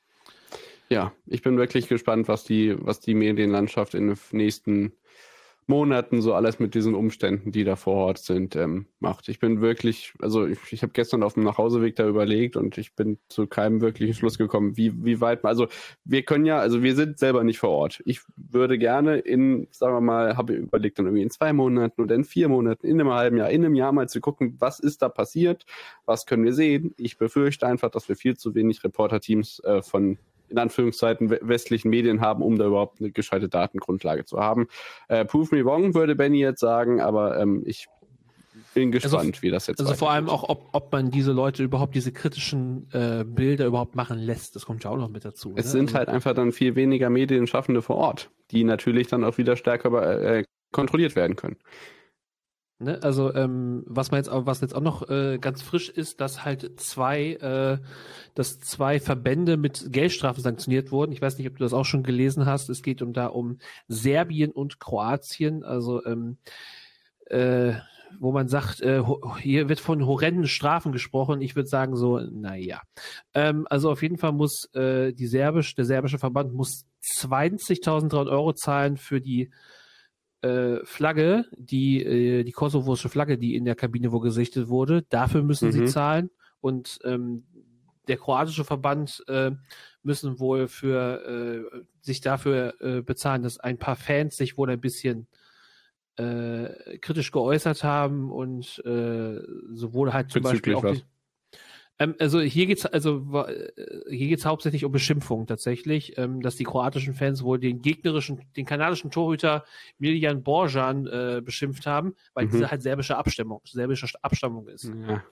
ja, ich bin wirklich gespannt, was die, was die Medienlandschaft in den nächsten Monaten so alles mit diesen Umständen, die da vor Ort sind, ähm, macht. Ich bin wirklich, also ich, ich habe gestern auf dem Nachhauseweg da überlegt und ich bin zu keinem wirklichen Schluss gekommen, wie, wie weit, also wir können ja, also wir sind selber nicht vor Ort. Ich würde gerne in, sagen wir mal, habe überlegt, dann irgendwie in zwei Monaten oder in vier Monaten, in einem halben Jahr, in einem Jahr mal zu gucken, was ist da passiert, was können wir sehen. Ich befürchte einfach, dass wir viel zu wenig Reporterteams äh, von in Anführungszeichen westlichen Medien haben, um da überhaupt eine gescheite Datengrundlage zu haben. Äh, prove me wrong, würde Benny jetzt sagen, aber ähm, ich bin gespannt, also, wie das jetzt Also vor allem auch, ob, ob man diese Leute überhaupt, diese kritischen äh, Bilder überhaupt machen lässt. Das kommt ja auch noch mit dazu. Es ne? sind also, halt einfach dann viel weniger Medienschaffende vor Ort, die natürlich dann auch wieder stärker äh, kontrolliert werden können. Ne? Also ähm, was man jetzt auch, was jetzt auch noch äh, ganz frisch ist, dass halt zwei, äh, dass zwei Verbände mit Geldstrafen sanktioniert wurden. Ich weiß nicht, ob du das auch schon gelesen hast. Es geht um da um Serbien und Kroatien. Also ähm, äh, wo man sagt, äh, hier wird von horrenden Strafen gesprochen. Ich würde sagen so, naja. Ähm, also auf jeden Fall muss äh, die serbisch, der serbische Verband muss zwanzigtausenddreihundert Euro zahlen für die äh, Flagge, die äh, die kosovosische Flagge, die in der Kabine wo gesichtet wurde. Dafür müssen mhm. sie zahlen. Und ähm, der kroatische Verband äh, müssen wohl für äh, sich dafür äh, bezahlen, dass ein paar Fans sich wohl ein bisschen Äh, kritisch geäußert haben und äh, sowohl halt zum Bezüglich Beispiel auch die, ähm, also hier geht's also hier geht's hauptsächlich um Beschimpfung tatsächlich, ähm, dass die kroatischen Fans wohl den gegnerischen, den kanadischen Torhüter Miljan Borjan äh, beschimpft haben, weil mhm. diese halt serbische Abstammung, serbische Abstammung ist. Ja.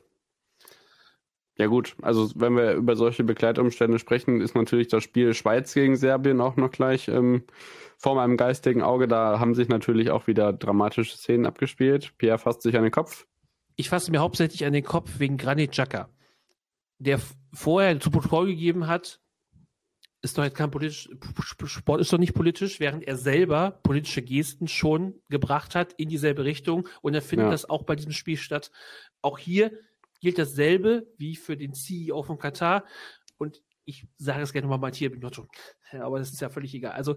Ja gut, also wenn wir über solche Begleitumstände sprechen, ist natürlich das Spiel Schweiz gegen Serbien auch noch gleich ähm, vor meinem geistigen Auge. Da haben sich natürlich auch wieder dramatische Szenen abgespielt. Pierre fasst sich an den Kopf. Ich fasse mir hauptsächlich an den Kopf wegen Granit Xhaka, der f- vorher zu Protokoll gegeben hat, ist doch jetzt kein politisch, Sport ist doch nicht politisch, während er selber politische Gesten schon gebracht hat in dieselbe Richtung und er findet ja. das auch bei diesem Spiel statt. Auch hier gilt dasselbe wie für den C E O von Katar. Und ich sage es gerne nochmal hier, aber das ist ja völlig egal. Also,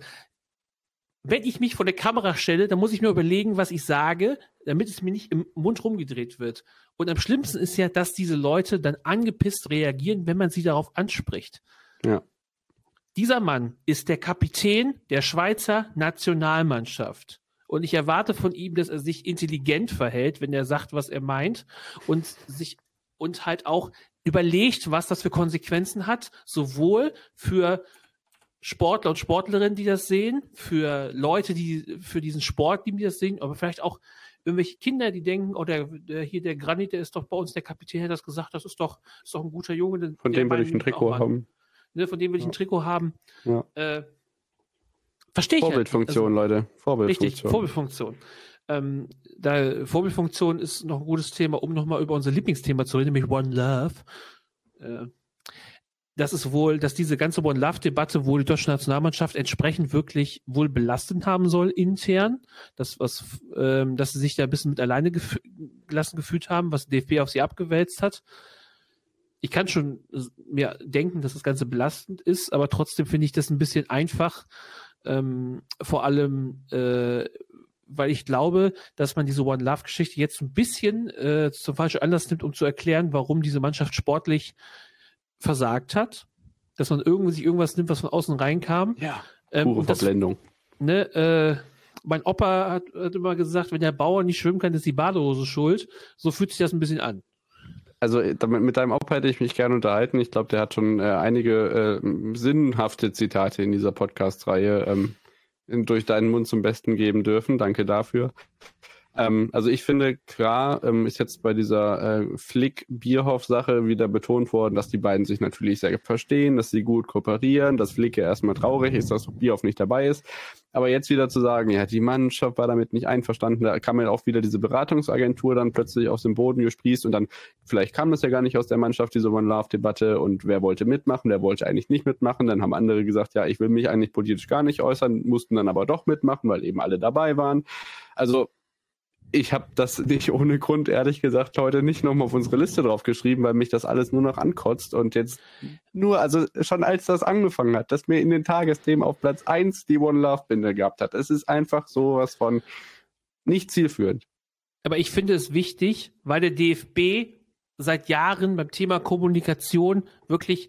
wenn ich mich vor der Kamera stelle, dann muss ich mir überlegen, was ich sage, damit es mir nicht im Mund rumgedreht wird. Und am schlimmsten ist ja, dass diese Leute dann angepisst reagieren, wenn man sie darauf anspricht. Ja. Dieser Mann ist der Kapitän der Schweizer Nationalmannschaft. Und ich erwarte von ihm, dass er sich intelligent verhält, wenn er sagt, was er meint und sich und halt auch überlegt, was das für Konsequenzen hat, sowohl für Sportler und Sportlerinnen, die das sehen, für Leute, die für diesen Sport, die das sehen, aber vielleicht auch irgendwelche Kinder, die denken, oh, der, der hier der Granit, der ist doch bei uns der Kapitän, hat das gesagt, das ist doch, ist doch ein guter Junge. Den, von dem will ich ein Trikot haben. Ne, von dem will ich ein Trikot haben. Ja. Äh, Verstehe ich. Vorbildfunktion, also, Leute. Vorbildfunktion. Richtig, Vorbildfunktion. Ähm, da Vorbildfunktion ist noch ein gutes Thema, um nochmal über unser Lieblingsthema zu reden, nämlich One Love. Äh, das ist wohl, dass diese ganze One Love-Debatte wohl die deutsche Nationalmannschaft entsprechend wirklich wohl belastend haben soll intern. Das, was, ähm, dass sie sich da ein bisschen mit alleine gef- gelassen gefühlt haben, was D F B auf sie abgewälzt hat. Ich kann schon mir denken, dass das Ganze belastend ist, aber trotzdem finde ich das ein bisschen einfach. Ähm, vor allem, äh, weil ich glaube, dass man diese One-Love-Geschichte jetzt ein bisschen äh, zum falschen Anlass nimmt, um zu erklären, warum diese Mannschaft sportlich versagt hat. Dass man irgendwie sich irgendwas nimmt, was von außen reinkam. Ja, ähm, pure und das, Verblendung. Ne, äh, mein Opa hat, hat immer gesagt, wenn der Bauer nicht schwimmen kann, ist die Badehose schuld. So fühlt sich das ein bisschen an. Also damit, mit deinem Opa hätte ich mich gerne unterhalten. Ich glaube, der hat schon äh, einige äh, sinnhafte Zitate in dieser Podcast-Reihe ähm, in, durch deinen Mund zum Besten geben dürfen. Danke dafür. Ähm, also ich finde, klar ähm, ist jetzt bei dieser äh, Flick-Bierhoff-Sache wieder betont worden, dass die beiden sich natürlich sehr verstehen, dass sie gut kooperieren, dass Flick ja erstmal traurig ist, dass Bierhoff nicht dabei ist. Aber jetzt wieder zu sagen, ja, die Mannschaft war damit nicht einverstanden, da kam ja auch wieder diese Beratungsagentur dann plötzlich aus dem Boden gesprießt und dann, vielleicht kam das ja gar nicht aus der Mannschaft, diese One-Love-Debatte und wer wollte mitmachen, wer wollte eigentlich nicht mitmachen, dann haben andere gesagt, ja, ich will mich eigentlich politisch gar nicht äußern, mussten dann aber doch mitmachen, weil eben alle dabei waren. Also ich habe das nicht ohne Grund, ehrlich gesagt, heute nicht nochmal auf unsere Liste drauf geschrieben, weil mich das alles nur noch ankotzt und jetzt nur, also schon als das angefangen hat, dass mir in den Tagesthemen auf Platz eins die One-Love-Binde gehabt hat. Es ist einfach sowas von nicht zielführend. Aber ich finde es wichtig, weil der D F B seit Jahren beim Thema Kommunikation wirklich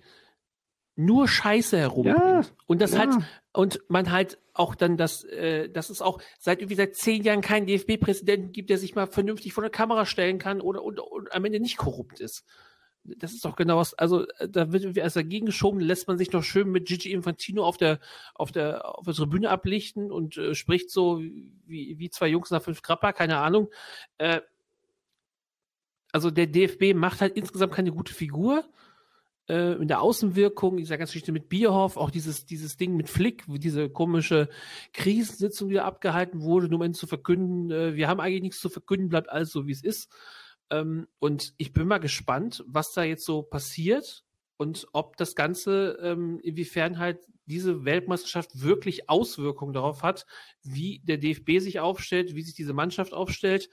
nur Scheiße herumbringt. Ja, und das ja. halt, und man halt auch dann das, äh, dass es auch seit irgendwie seit zehn Jahren keinen D F B-Präsidenten gibt, der sich mal vernünftig vor der Kamera stellen kann oder und, und am Ende nicht korrupt ist. Das ist doch genau was, also da wird erst dagegen geschoben, lässt man sich noch schön mit Gigi Infantino auf der auf der auf der Tribüne ablichten und äh, spricht so wie wie zwei Jungs nach fünf Krapper, keine Ahnung. Äh, also der D F B macht halt insgesamt keine gute Figur. äh, in der Außenwirkung, dieser ganzen Geschichte mit Bierhoff, auch dieses, dieses Ding mit Flick, diese komische Krisensitzung, die da abgehalten wurde, nur um zu verkünden, äh, wir haben eigentlich nichts zu verkünden, bleibt alles so, wie es ist. Ähm, und ich bin mal gespannt, was da jetzt so passiert und ob das Ganze, ähm, inwiefern halt diese Weltmeisterschaft wirklich Auswirkungen darauf hat, wie der D F B sich aufstellt, wie sich diese Mannschaft aufstellt.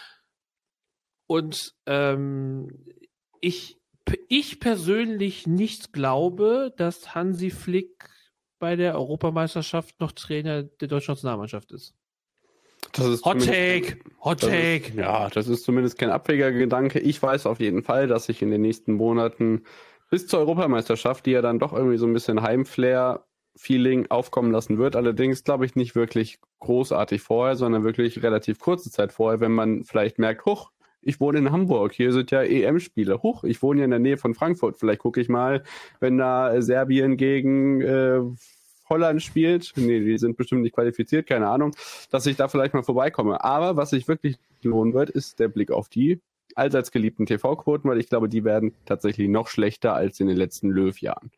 Und ähm, ich, ich persönlich nicht glaube, dass Hansi Flick bei der Europameisterschaft noch Trainer der deutschen Nationalmannschaft ist. Das ist Hot Take! Hot Take! Ist, ja, das ist zumindest kein abwegiger Gedanke. Ich weiß auf jeden Fall, dass sich in den nächsten Monaten bis zur Europameisterschaft, die ja dann doch irgendwie so ein bisschen Heimflair-Feeling aufkommen lassen wird. Allerdings glaube ich nicht wirklich großartig vorher, sondern wirklich relativ kurze Zeit vorher, wenn man vielleicht merkt, huch, ich wohne in Hamburg, hier sind ja E M-Spiele. Huch, ich wohne ja in der Nähe von Frankfurt. Vielleicht gucke ich mal, wenn da Serbien gegen äh, Holland spielt. Nee, die sind bestimmt nicht qualifiziert, keine Ahnung, dass ich da vielleicht mal vorbeikomme. Aber was sich wirklich lohnen wird, ist der Blick auf die allseits geliebten T V-Quoten, weil ich glaube, die werden tatsächlich noch schlechter als in den letzten Löw-Jahren.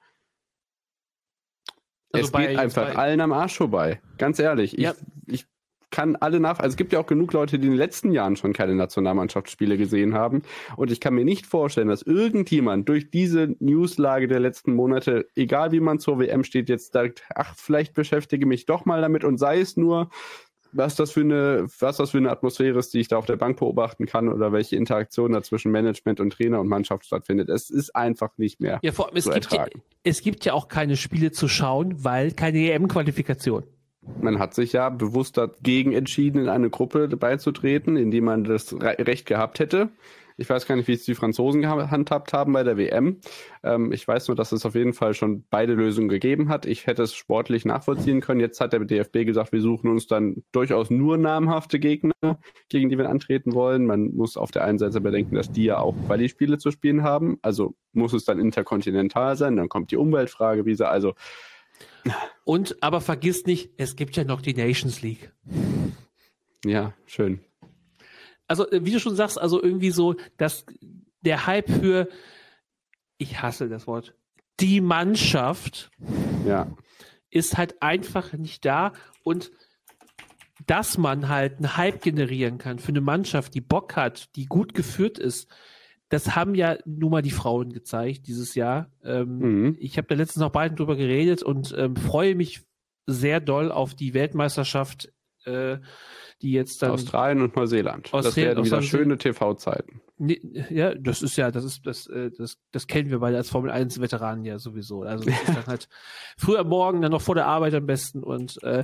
Also es bei, geht einfach allen am Arsch vorbei. Ganz ehrlich. Ja. Ich, ich kann alle nach... Also es gibt ja auch genug Leute, die in den letzten Jahren schon keine Nationalmannschaftsspiele gesehen haben. Und ich kann mir nicht vorstellen, dass irgendjemand durch diese Newslage der letzten Monate, egal wie man zur W M steht, jetzt sagt, ach, vielleicht beschäftige mich doch mal damit und sei es nur... was das für eine, was das für eine Atmosphäre ist, die ich da auf der Bank beobachten kann oder welche Interaktion da zwischen Management und Trainer und Mannschaft stattfindet. Es ist einfach nicht mehr ja, vor allem, es zu gibt ja, es gibt ja auch keine Spiele zu schauen, weil keine E M-Qualifikation. Man hat sich ja bewusst dagegen entschieden, in eine Gruppe beizutreten, in die man das Recht gehabt hätte. Ich weiß gar nicht, wie es die Franzosen gehandhabt haben bei der W M. Ähm, ich weiß nur, dass es auf jeden Fall schon beide Lösungen gegeben hat. Ich hätte es sportlich nachvollziehen können. Jetzt hat der D F B gesagt, wir suchen uns dann durchaus nur namhafte Gegner, gegen die wir antreten wollen. Man muss auf der einen Seite bedenken, dass die ja auch Quali-Spiele zu spielen haben. Also muss es dann interkontinental sein. Dann kommt die Umweltfrage, wie sie also... Und, aber vergiss nicht, es gibt ja noch die Nations League. Ja, schön. Also, wie du schon sagst, also irgendwie so, dass der Hype für, ich hasse das Wort, die Mannschaft ja. ist halt einfach nicht da. Und dass man halt einen Hype generieren kann für eine Mannschaft, die Bock hat, die gut geführt ist, das haben ja nun mal die Frauen gezeigt dieses Jahr. Ähm, mhm. Ich habe da letztens noch beiden drüber geredet und ähm, freue mich sehr doll auf die Weltmeisterschaft, äh, die jetzt dann... Australien und Neuseeland. Australien, das werden wieder schöne T V-Zeiten. Ja, das ist ja, das ist, das, das, das kennen wir beide als Formel eins Veteranen ja sowieso. Also das ist dann halt früh am Morgen, dann noch vor der Arbeit am besten und äh,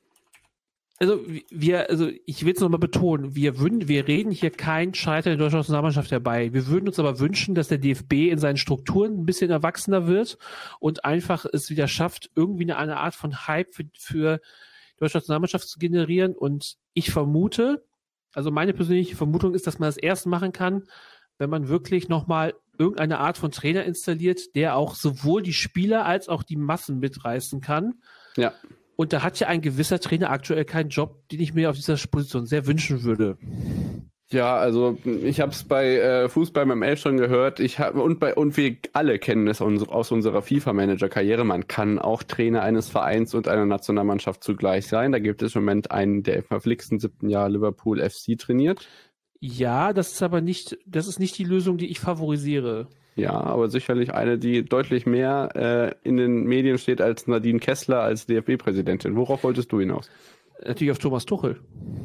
also wir, also ich will es nochmal betonen, wir würden, wir reden hier kein Scheitern der deutschen Nationalmannschaft herbei. Wir würden uns aber wünschen, dass der D F B in seinen Strukturen ein bisschen erwachsener wird und einfach es wieder schafft, irgendwie eine, eine Art von Hype für, für die deutsche Nationalmannschaft zu generieren. Und ich vermute, also meine persönliche Vermutung ist, dass man das erst machen kann, wenn man wirklich nochmal irgendeine Art von Trainer installiert, der auch sowohl die Spieler als auch die Massen mitreißen kann. Ja. Und da hat ja ein gewisser Trainer aktuell keinen Job, den ich mir auf dieser Position sehr wünschen würde. Ja, also ich habe es bei äh, Fußball M M L schon gehört. Ich hab, und bei und wir alle kennen es aus unserer FIFA-Manager-Karriere. Man kann auch Trainer eines Vereins und einer Nationalmannschaft zugleich sein. Da gibt es im Moment einen, der im verflixten siebten Jahr Liverpool F C trainiert. Ja, das ist aber nicht, das ist nicht die Lösung, die ich favorisiere. Ja, aber sicherlich eine, die deutlich mehr äh, in den Medien steht als Nadine Kessler als D F B-Präsidentin. Worauf wolltest du hinaus? Natürlich auf Thomas Tuchel.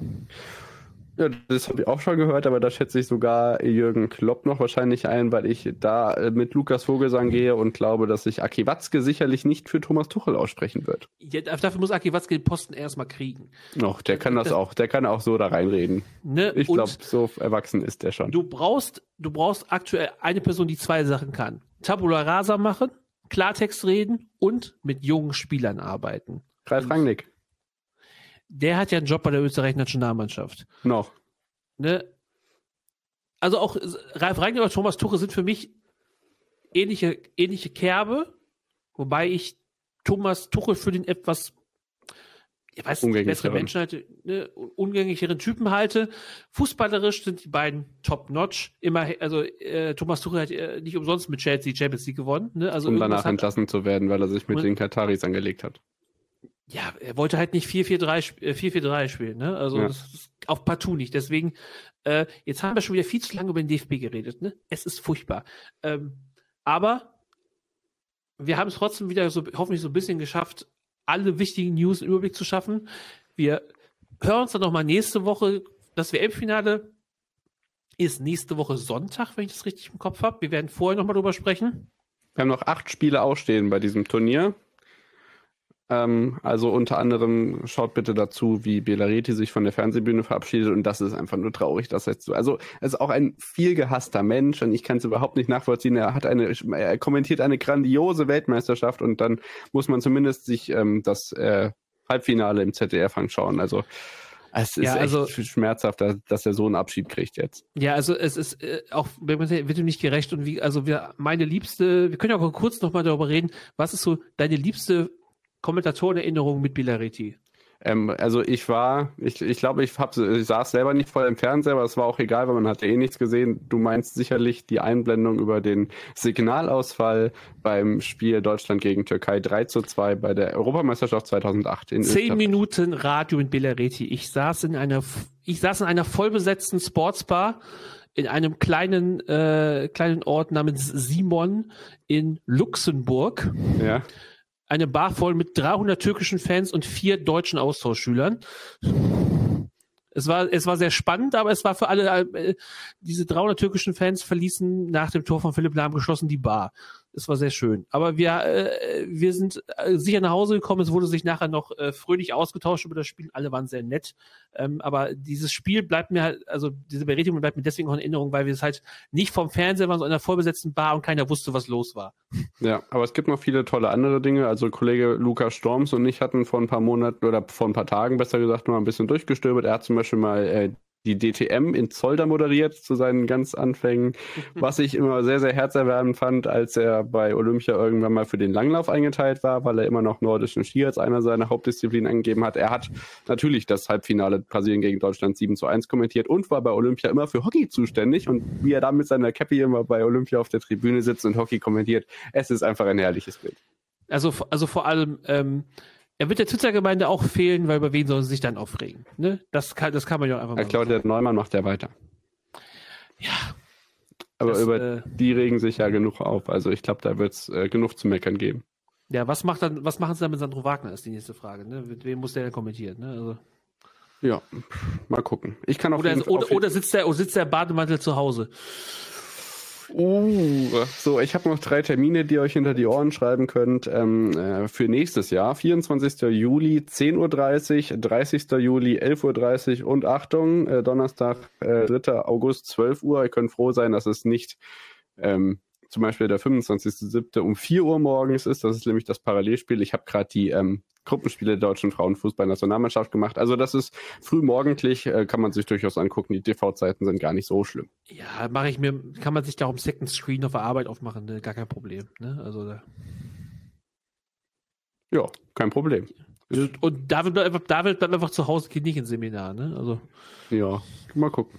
Ja, das habe ich auch schon gehört, aber da schätze ich sogar Jürgen Klopp noch wahrscheinlich ein, weil ich da mit Lukas Vogelsang gehe und glaube, dass sich Aki Watzke sicherlich nicht für Thomas Tuchel aussprechen wird. Ja, dafür muss Aki Watzke den Posten erstmal kriegen. Noch, der kann das, das auch, der kann auch so da reinreden. Ne? Ich glaube, so erwachsen ist der schon. Du brauchst, du brauchst aktuell eine Person, die zwei Sachen kann. Tabula rasa machen, Klartext reden und mit jungen Spielern arbeiten. Ralf Rangnick. Der hat ja einen Job bei der österreichischen Nationalmannschaft. Noch. Ne? Also auch Ralf Rangnick und Thomas Tuchel sind für mich ähnliche, ähnliche Kerbe, wobei ich Thomas Tuchel für den etwas ich weiß nicht, bessere Menschen halte, ne, umgänglicheren Typen halte. Fußballerisch sind die beiden top-notch. Immer, also äh, Thomas Tuchel hat äh, nicht umsonst mit Chelsea Champions League gewonnen. Ne? Also um danach entlassen zu werden, weil er sich mit und, den Kataris angelegt hat. Ja, er wollte halt nicht vier vier drei spielen. Ne? Also ja. das ist auch partout nicht. Deswegen, äh, jetzt haben wir schon wieder viel zu lange über den D F B geredet. Ne? Es ist furchtbar. Ähm, aber wir haben es trotzdem wieder so hoffentlich so ein bisschen geschafft, alle wichtigen News im Überblick zu schaffen. Wir hören uns dann nochmal nächste Woche. Das W M-Finale ist nächste Woche Sonntag, wenn ich das richtig im Kopf habe. Wir werden vorher nochmal drüber sprechen. Wir haben noch acht Spiele ausstehen bei diesem Turnier. Ähm, also unter anderem schaut bitte dazu, wie Belareti sich von der Fernsehbühne verabschiedet, und das ist einfach nur traurig, dass jetzt so, also er ist auch ein viel gehasster Mensch und ich kann es überhaupt nicht nachvollziehen. Er hat eine, er kommentiert eine grandiose Weltmeisterschaft und dann muss man zumindest sich ähm, das äh, Halbfinale im Z D F anschauen. Also es ist ja, also, echt schmerzhaft, dass, dass er so einen Abschied kriegt jetzt. Ja, also es ist äh, auch, wird ihm nicht gerecht, und wie, also wir, meine liebste, wir können ja auch kurz nochmal darüber reden, was ist so deine liebste Kommentatorenerinnerung mit Belareti? Ähm, also ich war, ich, ich glaube, ich, hab, ich saß selber nicht vor dem Fernseher, aber es war auch egal, weil man hatte eh nichts gesehen. Du meinst sicherlich die Einblendung über den Signalausfall beim Spiel Deutschland gegen Türkei drei zu zwei bei der Europameisterschaft zweitausendacht in Zehn Minuten Radio mit Belareti. Ich saß in einer, ich saß in einer vollbesetzten Sportsbar in einem kleinen, äh, kleinen Ort namens Simon in Luxemburg. Ja. Eine Bar voll mit dreihundert türkischen Fans und vier deutschen Austauschschülern. Es war, es war sehr spannend, aber es war für alle, äh, diese dreihundert türkischen Fans verließen nach dem Tor von Philipp Lahm geschlossen die Bar. Es war sehr schön. Aber wir, äh, wir sind äh, sicher nach Hause gekommen. Es wurde sich nachher noch äh, fröhlich ausgetauscht über das Spiel. Alle waren sehr nett. Ähm, aber dieses Spiel bleibt mir halt, also diese Berechtigung bleibt mir deswegen auch in Erinnerung, weil wir es halt nicht vom Fernseher waren, sondern in einer vollbesetzten Bar und keiner wusste, was los war. Ja, aber es gibt noch viele tolle andere Dinge. Also Kollege Lukas Storms und ich hatten vor ein paar Monaten oder vor ein paar Tagen, besser gesagt, noch ein bisschen durchgestöbert. Er hat zum Beispiel mal äh, die D T M in Zolder moderiert zu seinen ganz Anfängen, was ich immer sehr, sehr herzerwärmend fand, als er bei Olympia irgendwann mal für den Langlauf eingeteilt war, weil er immer noch nordischen Ski als einer seiner Hauptdisziplinen angegeben hat. Er hat natürlich das Halbfinale Brasilien gegen Deutschland sieben zu eins kommentiert und war bei Olympia immer für Hockey zuständig, und wie er da mit seiner Cappy immer bei Olympia auf der Tribüne sitzt und Hockey kommentiert, es ist einfach ein herrliches Bild. Also, also vor allem, ähm, er wird der Twitter-Gemeinde auch fehlen, weil über wen sollen sie sich dann aufregen? Ne? Das kann, das kann man ja einfach mal. Ich glaube, der Neumann macht ja weiter. Ja. Aber das, über äh, die regen sich ja genug auf. Also ich glaube, da wird es äh, genug zu meckern geben. Ja, was macht dann, was machen sie dann mit Sandro Wagner, ist die nächste Frage. Ne? Mit wem muss der denn kommentieren? Ne? Also. Ja, mal gucken. Ich kann auf oder, jeden, oder, auf oder sitzt der, oder sitzt der Bademantel zu Hause? Uh, so, ich habe noch drei Termine, die ihr euch hinter die Ohren schreiben könnt ähm, äh, für nächstes Jahr. vierundzwanzigster Juli, zehn Uhr dreißig, dreißigster Juli, elf Uhr dreißig und Achtung, äh, Donnerstag, äh, dritter August, zwölf Uhr. Ihr könnt froh sein, dass es nicht ähm, zum Beispiel der fünfundzwanzigster siebte um vier Uhr morgens ist. Das ist nämlich das Parallelspiel. Ich habe gerade die ähm, Gruppenspiele der deutschen Frauenfußball-Nationalmannschaft gemacht. Also das ist frühmorgendlich, äh, kann man sich durchaus angucken. Die T V-Zeiten sind gar nicht so schlimm. Ja, mache ich mir, kann man sich da auch im Second Screen auf der Arbeit aufmachen, ne? Gar kein Problem. Ne? Also da. Ja, kein Problem. Und David bleibt einfach, David bleibt einfach zu Hause, geht nicht ins Seminar. Ne? Also. Ja, mal gucken.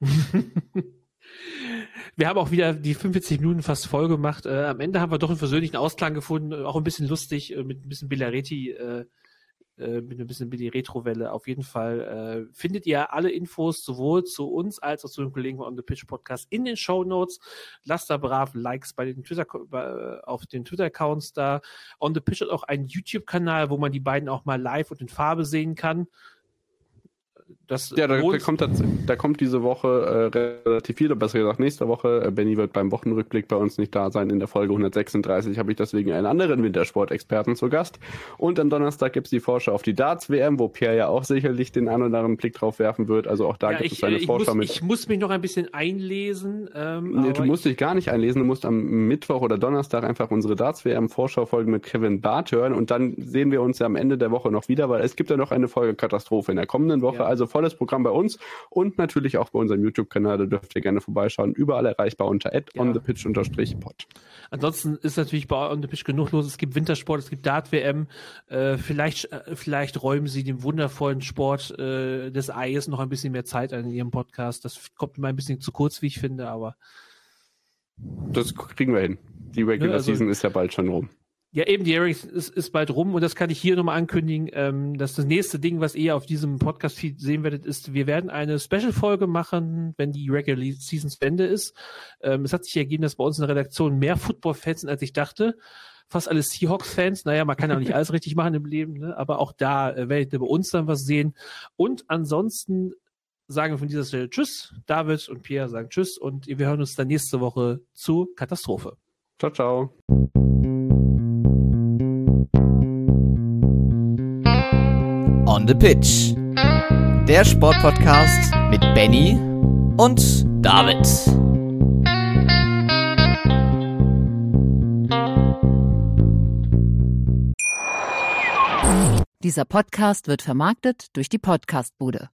Wir haben auch wieder die fünfundvierzig Minuten fast voll gemacht. Äh, am Ende haben wir doch einen versöhnlichen Ausklang gefunden, auch ein bisschen lustig, äh, mit ein bisschen Belareti, äh, äh, mit ein bisschen Billy Retrowelle. Auf jeden Fall äh, findet ihr alle Infos sowohl zu uns als auch zu den Kollegen von On The Pitch Podcast in den Shownotes. Lasst da brav Likes bei den Twitter, bei, auf den Twitter-Accounts da. On The Pitch hat auch einen YouTube-Kanal, wo man die beiden auch mal live und in Farbe sehen kann. Das ja, da, da, kommt, da kommt diese Woche äh, relativ viel, besser gesagt nächste Woche. Äh, Benny wird beim Wochenrückblick bei uns nicht da sein. In der Folge hundertsechsunddreißig habe ich deswegen einen anderen Wintersport-Experten zu Gast. Und am Donnerstag gibt es die Vorschau auf die Darts-W M, wo Pierre ja auch sicherlich den einen oder anderen Blick drauf werfen wird. Also auch da ja, gibt ich, es eine ich Vorschau muss, mit. Ich muss mich noch ein bisschen einlesen. Ähm, nee, du musst dich gar nicht einlesen. Du musst am Mittwoch oder Donnerstag einfach unsere Darts-W M-Vorschau-Folgen mit Kevin Barth hören. Und dann sehen wir uns ja am Ende der Woche noch wieder, weil es gibt ja noch eine Folge Katastrophe in der kommenden Woche. Ja. Also volles Programm bei uns und natürlich auch bei unserem YouTube-Kanal. Da dürft ihr gerne vorbeischauen. Überall erreichbar unter at Ja. onthepitch-pod. Ansonsten ist natürlich bei On the Pitch genug los. Es gibt Wintersport, es gibt Dart-W M. Äh, vielleicht, äh, vielleicht räumen sie dem wundervollen Sport äh, des Eies noch ein bisschen mehr Zeit an in ihrem Podcast. Das kommt mir ein bisschen zu kurz, wie ich finde, aber Das kriegen wir hin. Die Regular Ja, also- Season ist ja bald schon rum. ja, eben, die Erics ist, ist bald rum und das kann ich hier nochmal ankündigen. Ähm, dass das nächste Ding, was ihr auf diesem Podcast-Feed sehen werdet, ist, wir werden eine Special-Folge machen, wenn die Regular Season zu Ende ist. Ähm, es hat sich ergeben, dass bei uns in der Redaktion mehr Football-Fans sind, als ich dachte. Fast alle Seahawks-Fans. Naja, man kann ja auch nicht alles richtig machen im Leben, ne? Aber auch da äh, werdet ihr bei uns dann was sehen. Und ansonsten sagen wir von dieser Stelle Tschüss. David und Pierre sagen Tschüss und wir hören uns dann nächste Woche zu Katastrophe. Ciao, ciao. On the Pitch. Der Sportpodcast mit Benny und David. Dieser Podcast wird vermarktet durch die Podcastbude.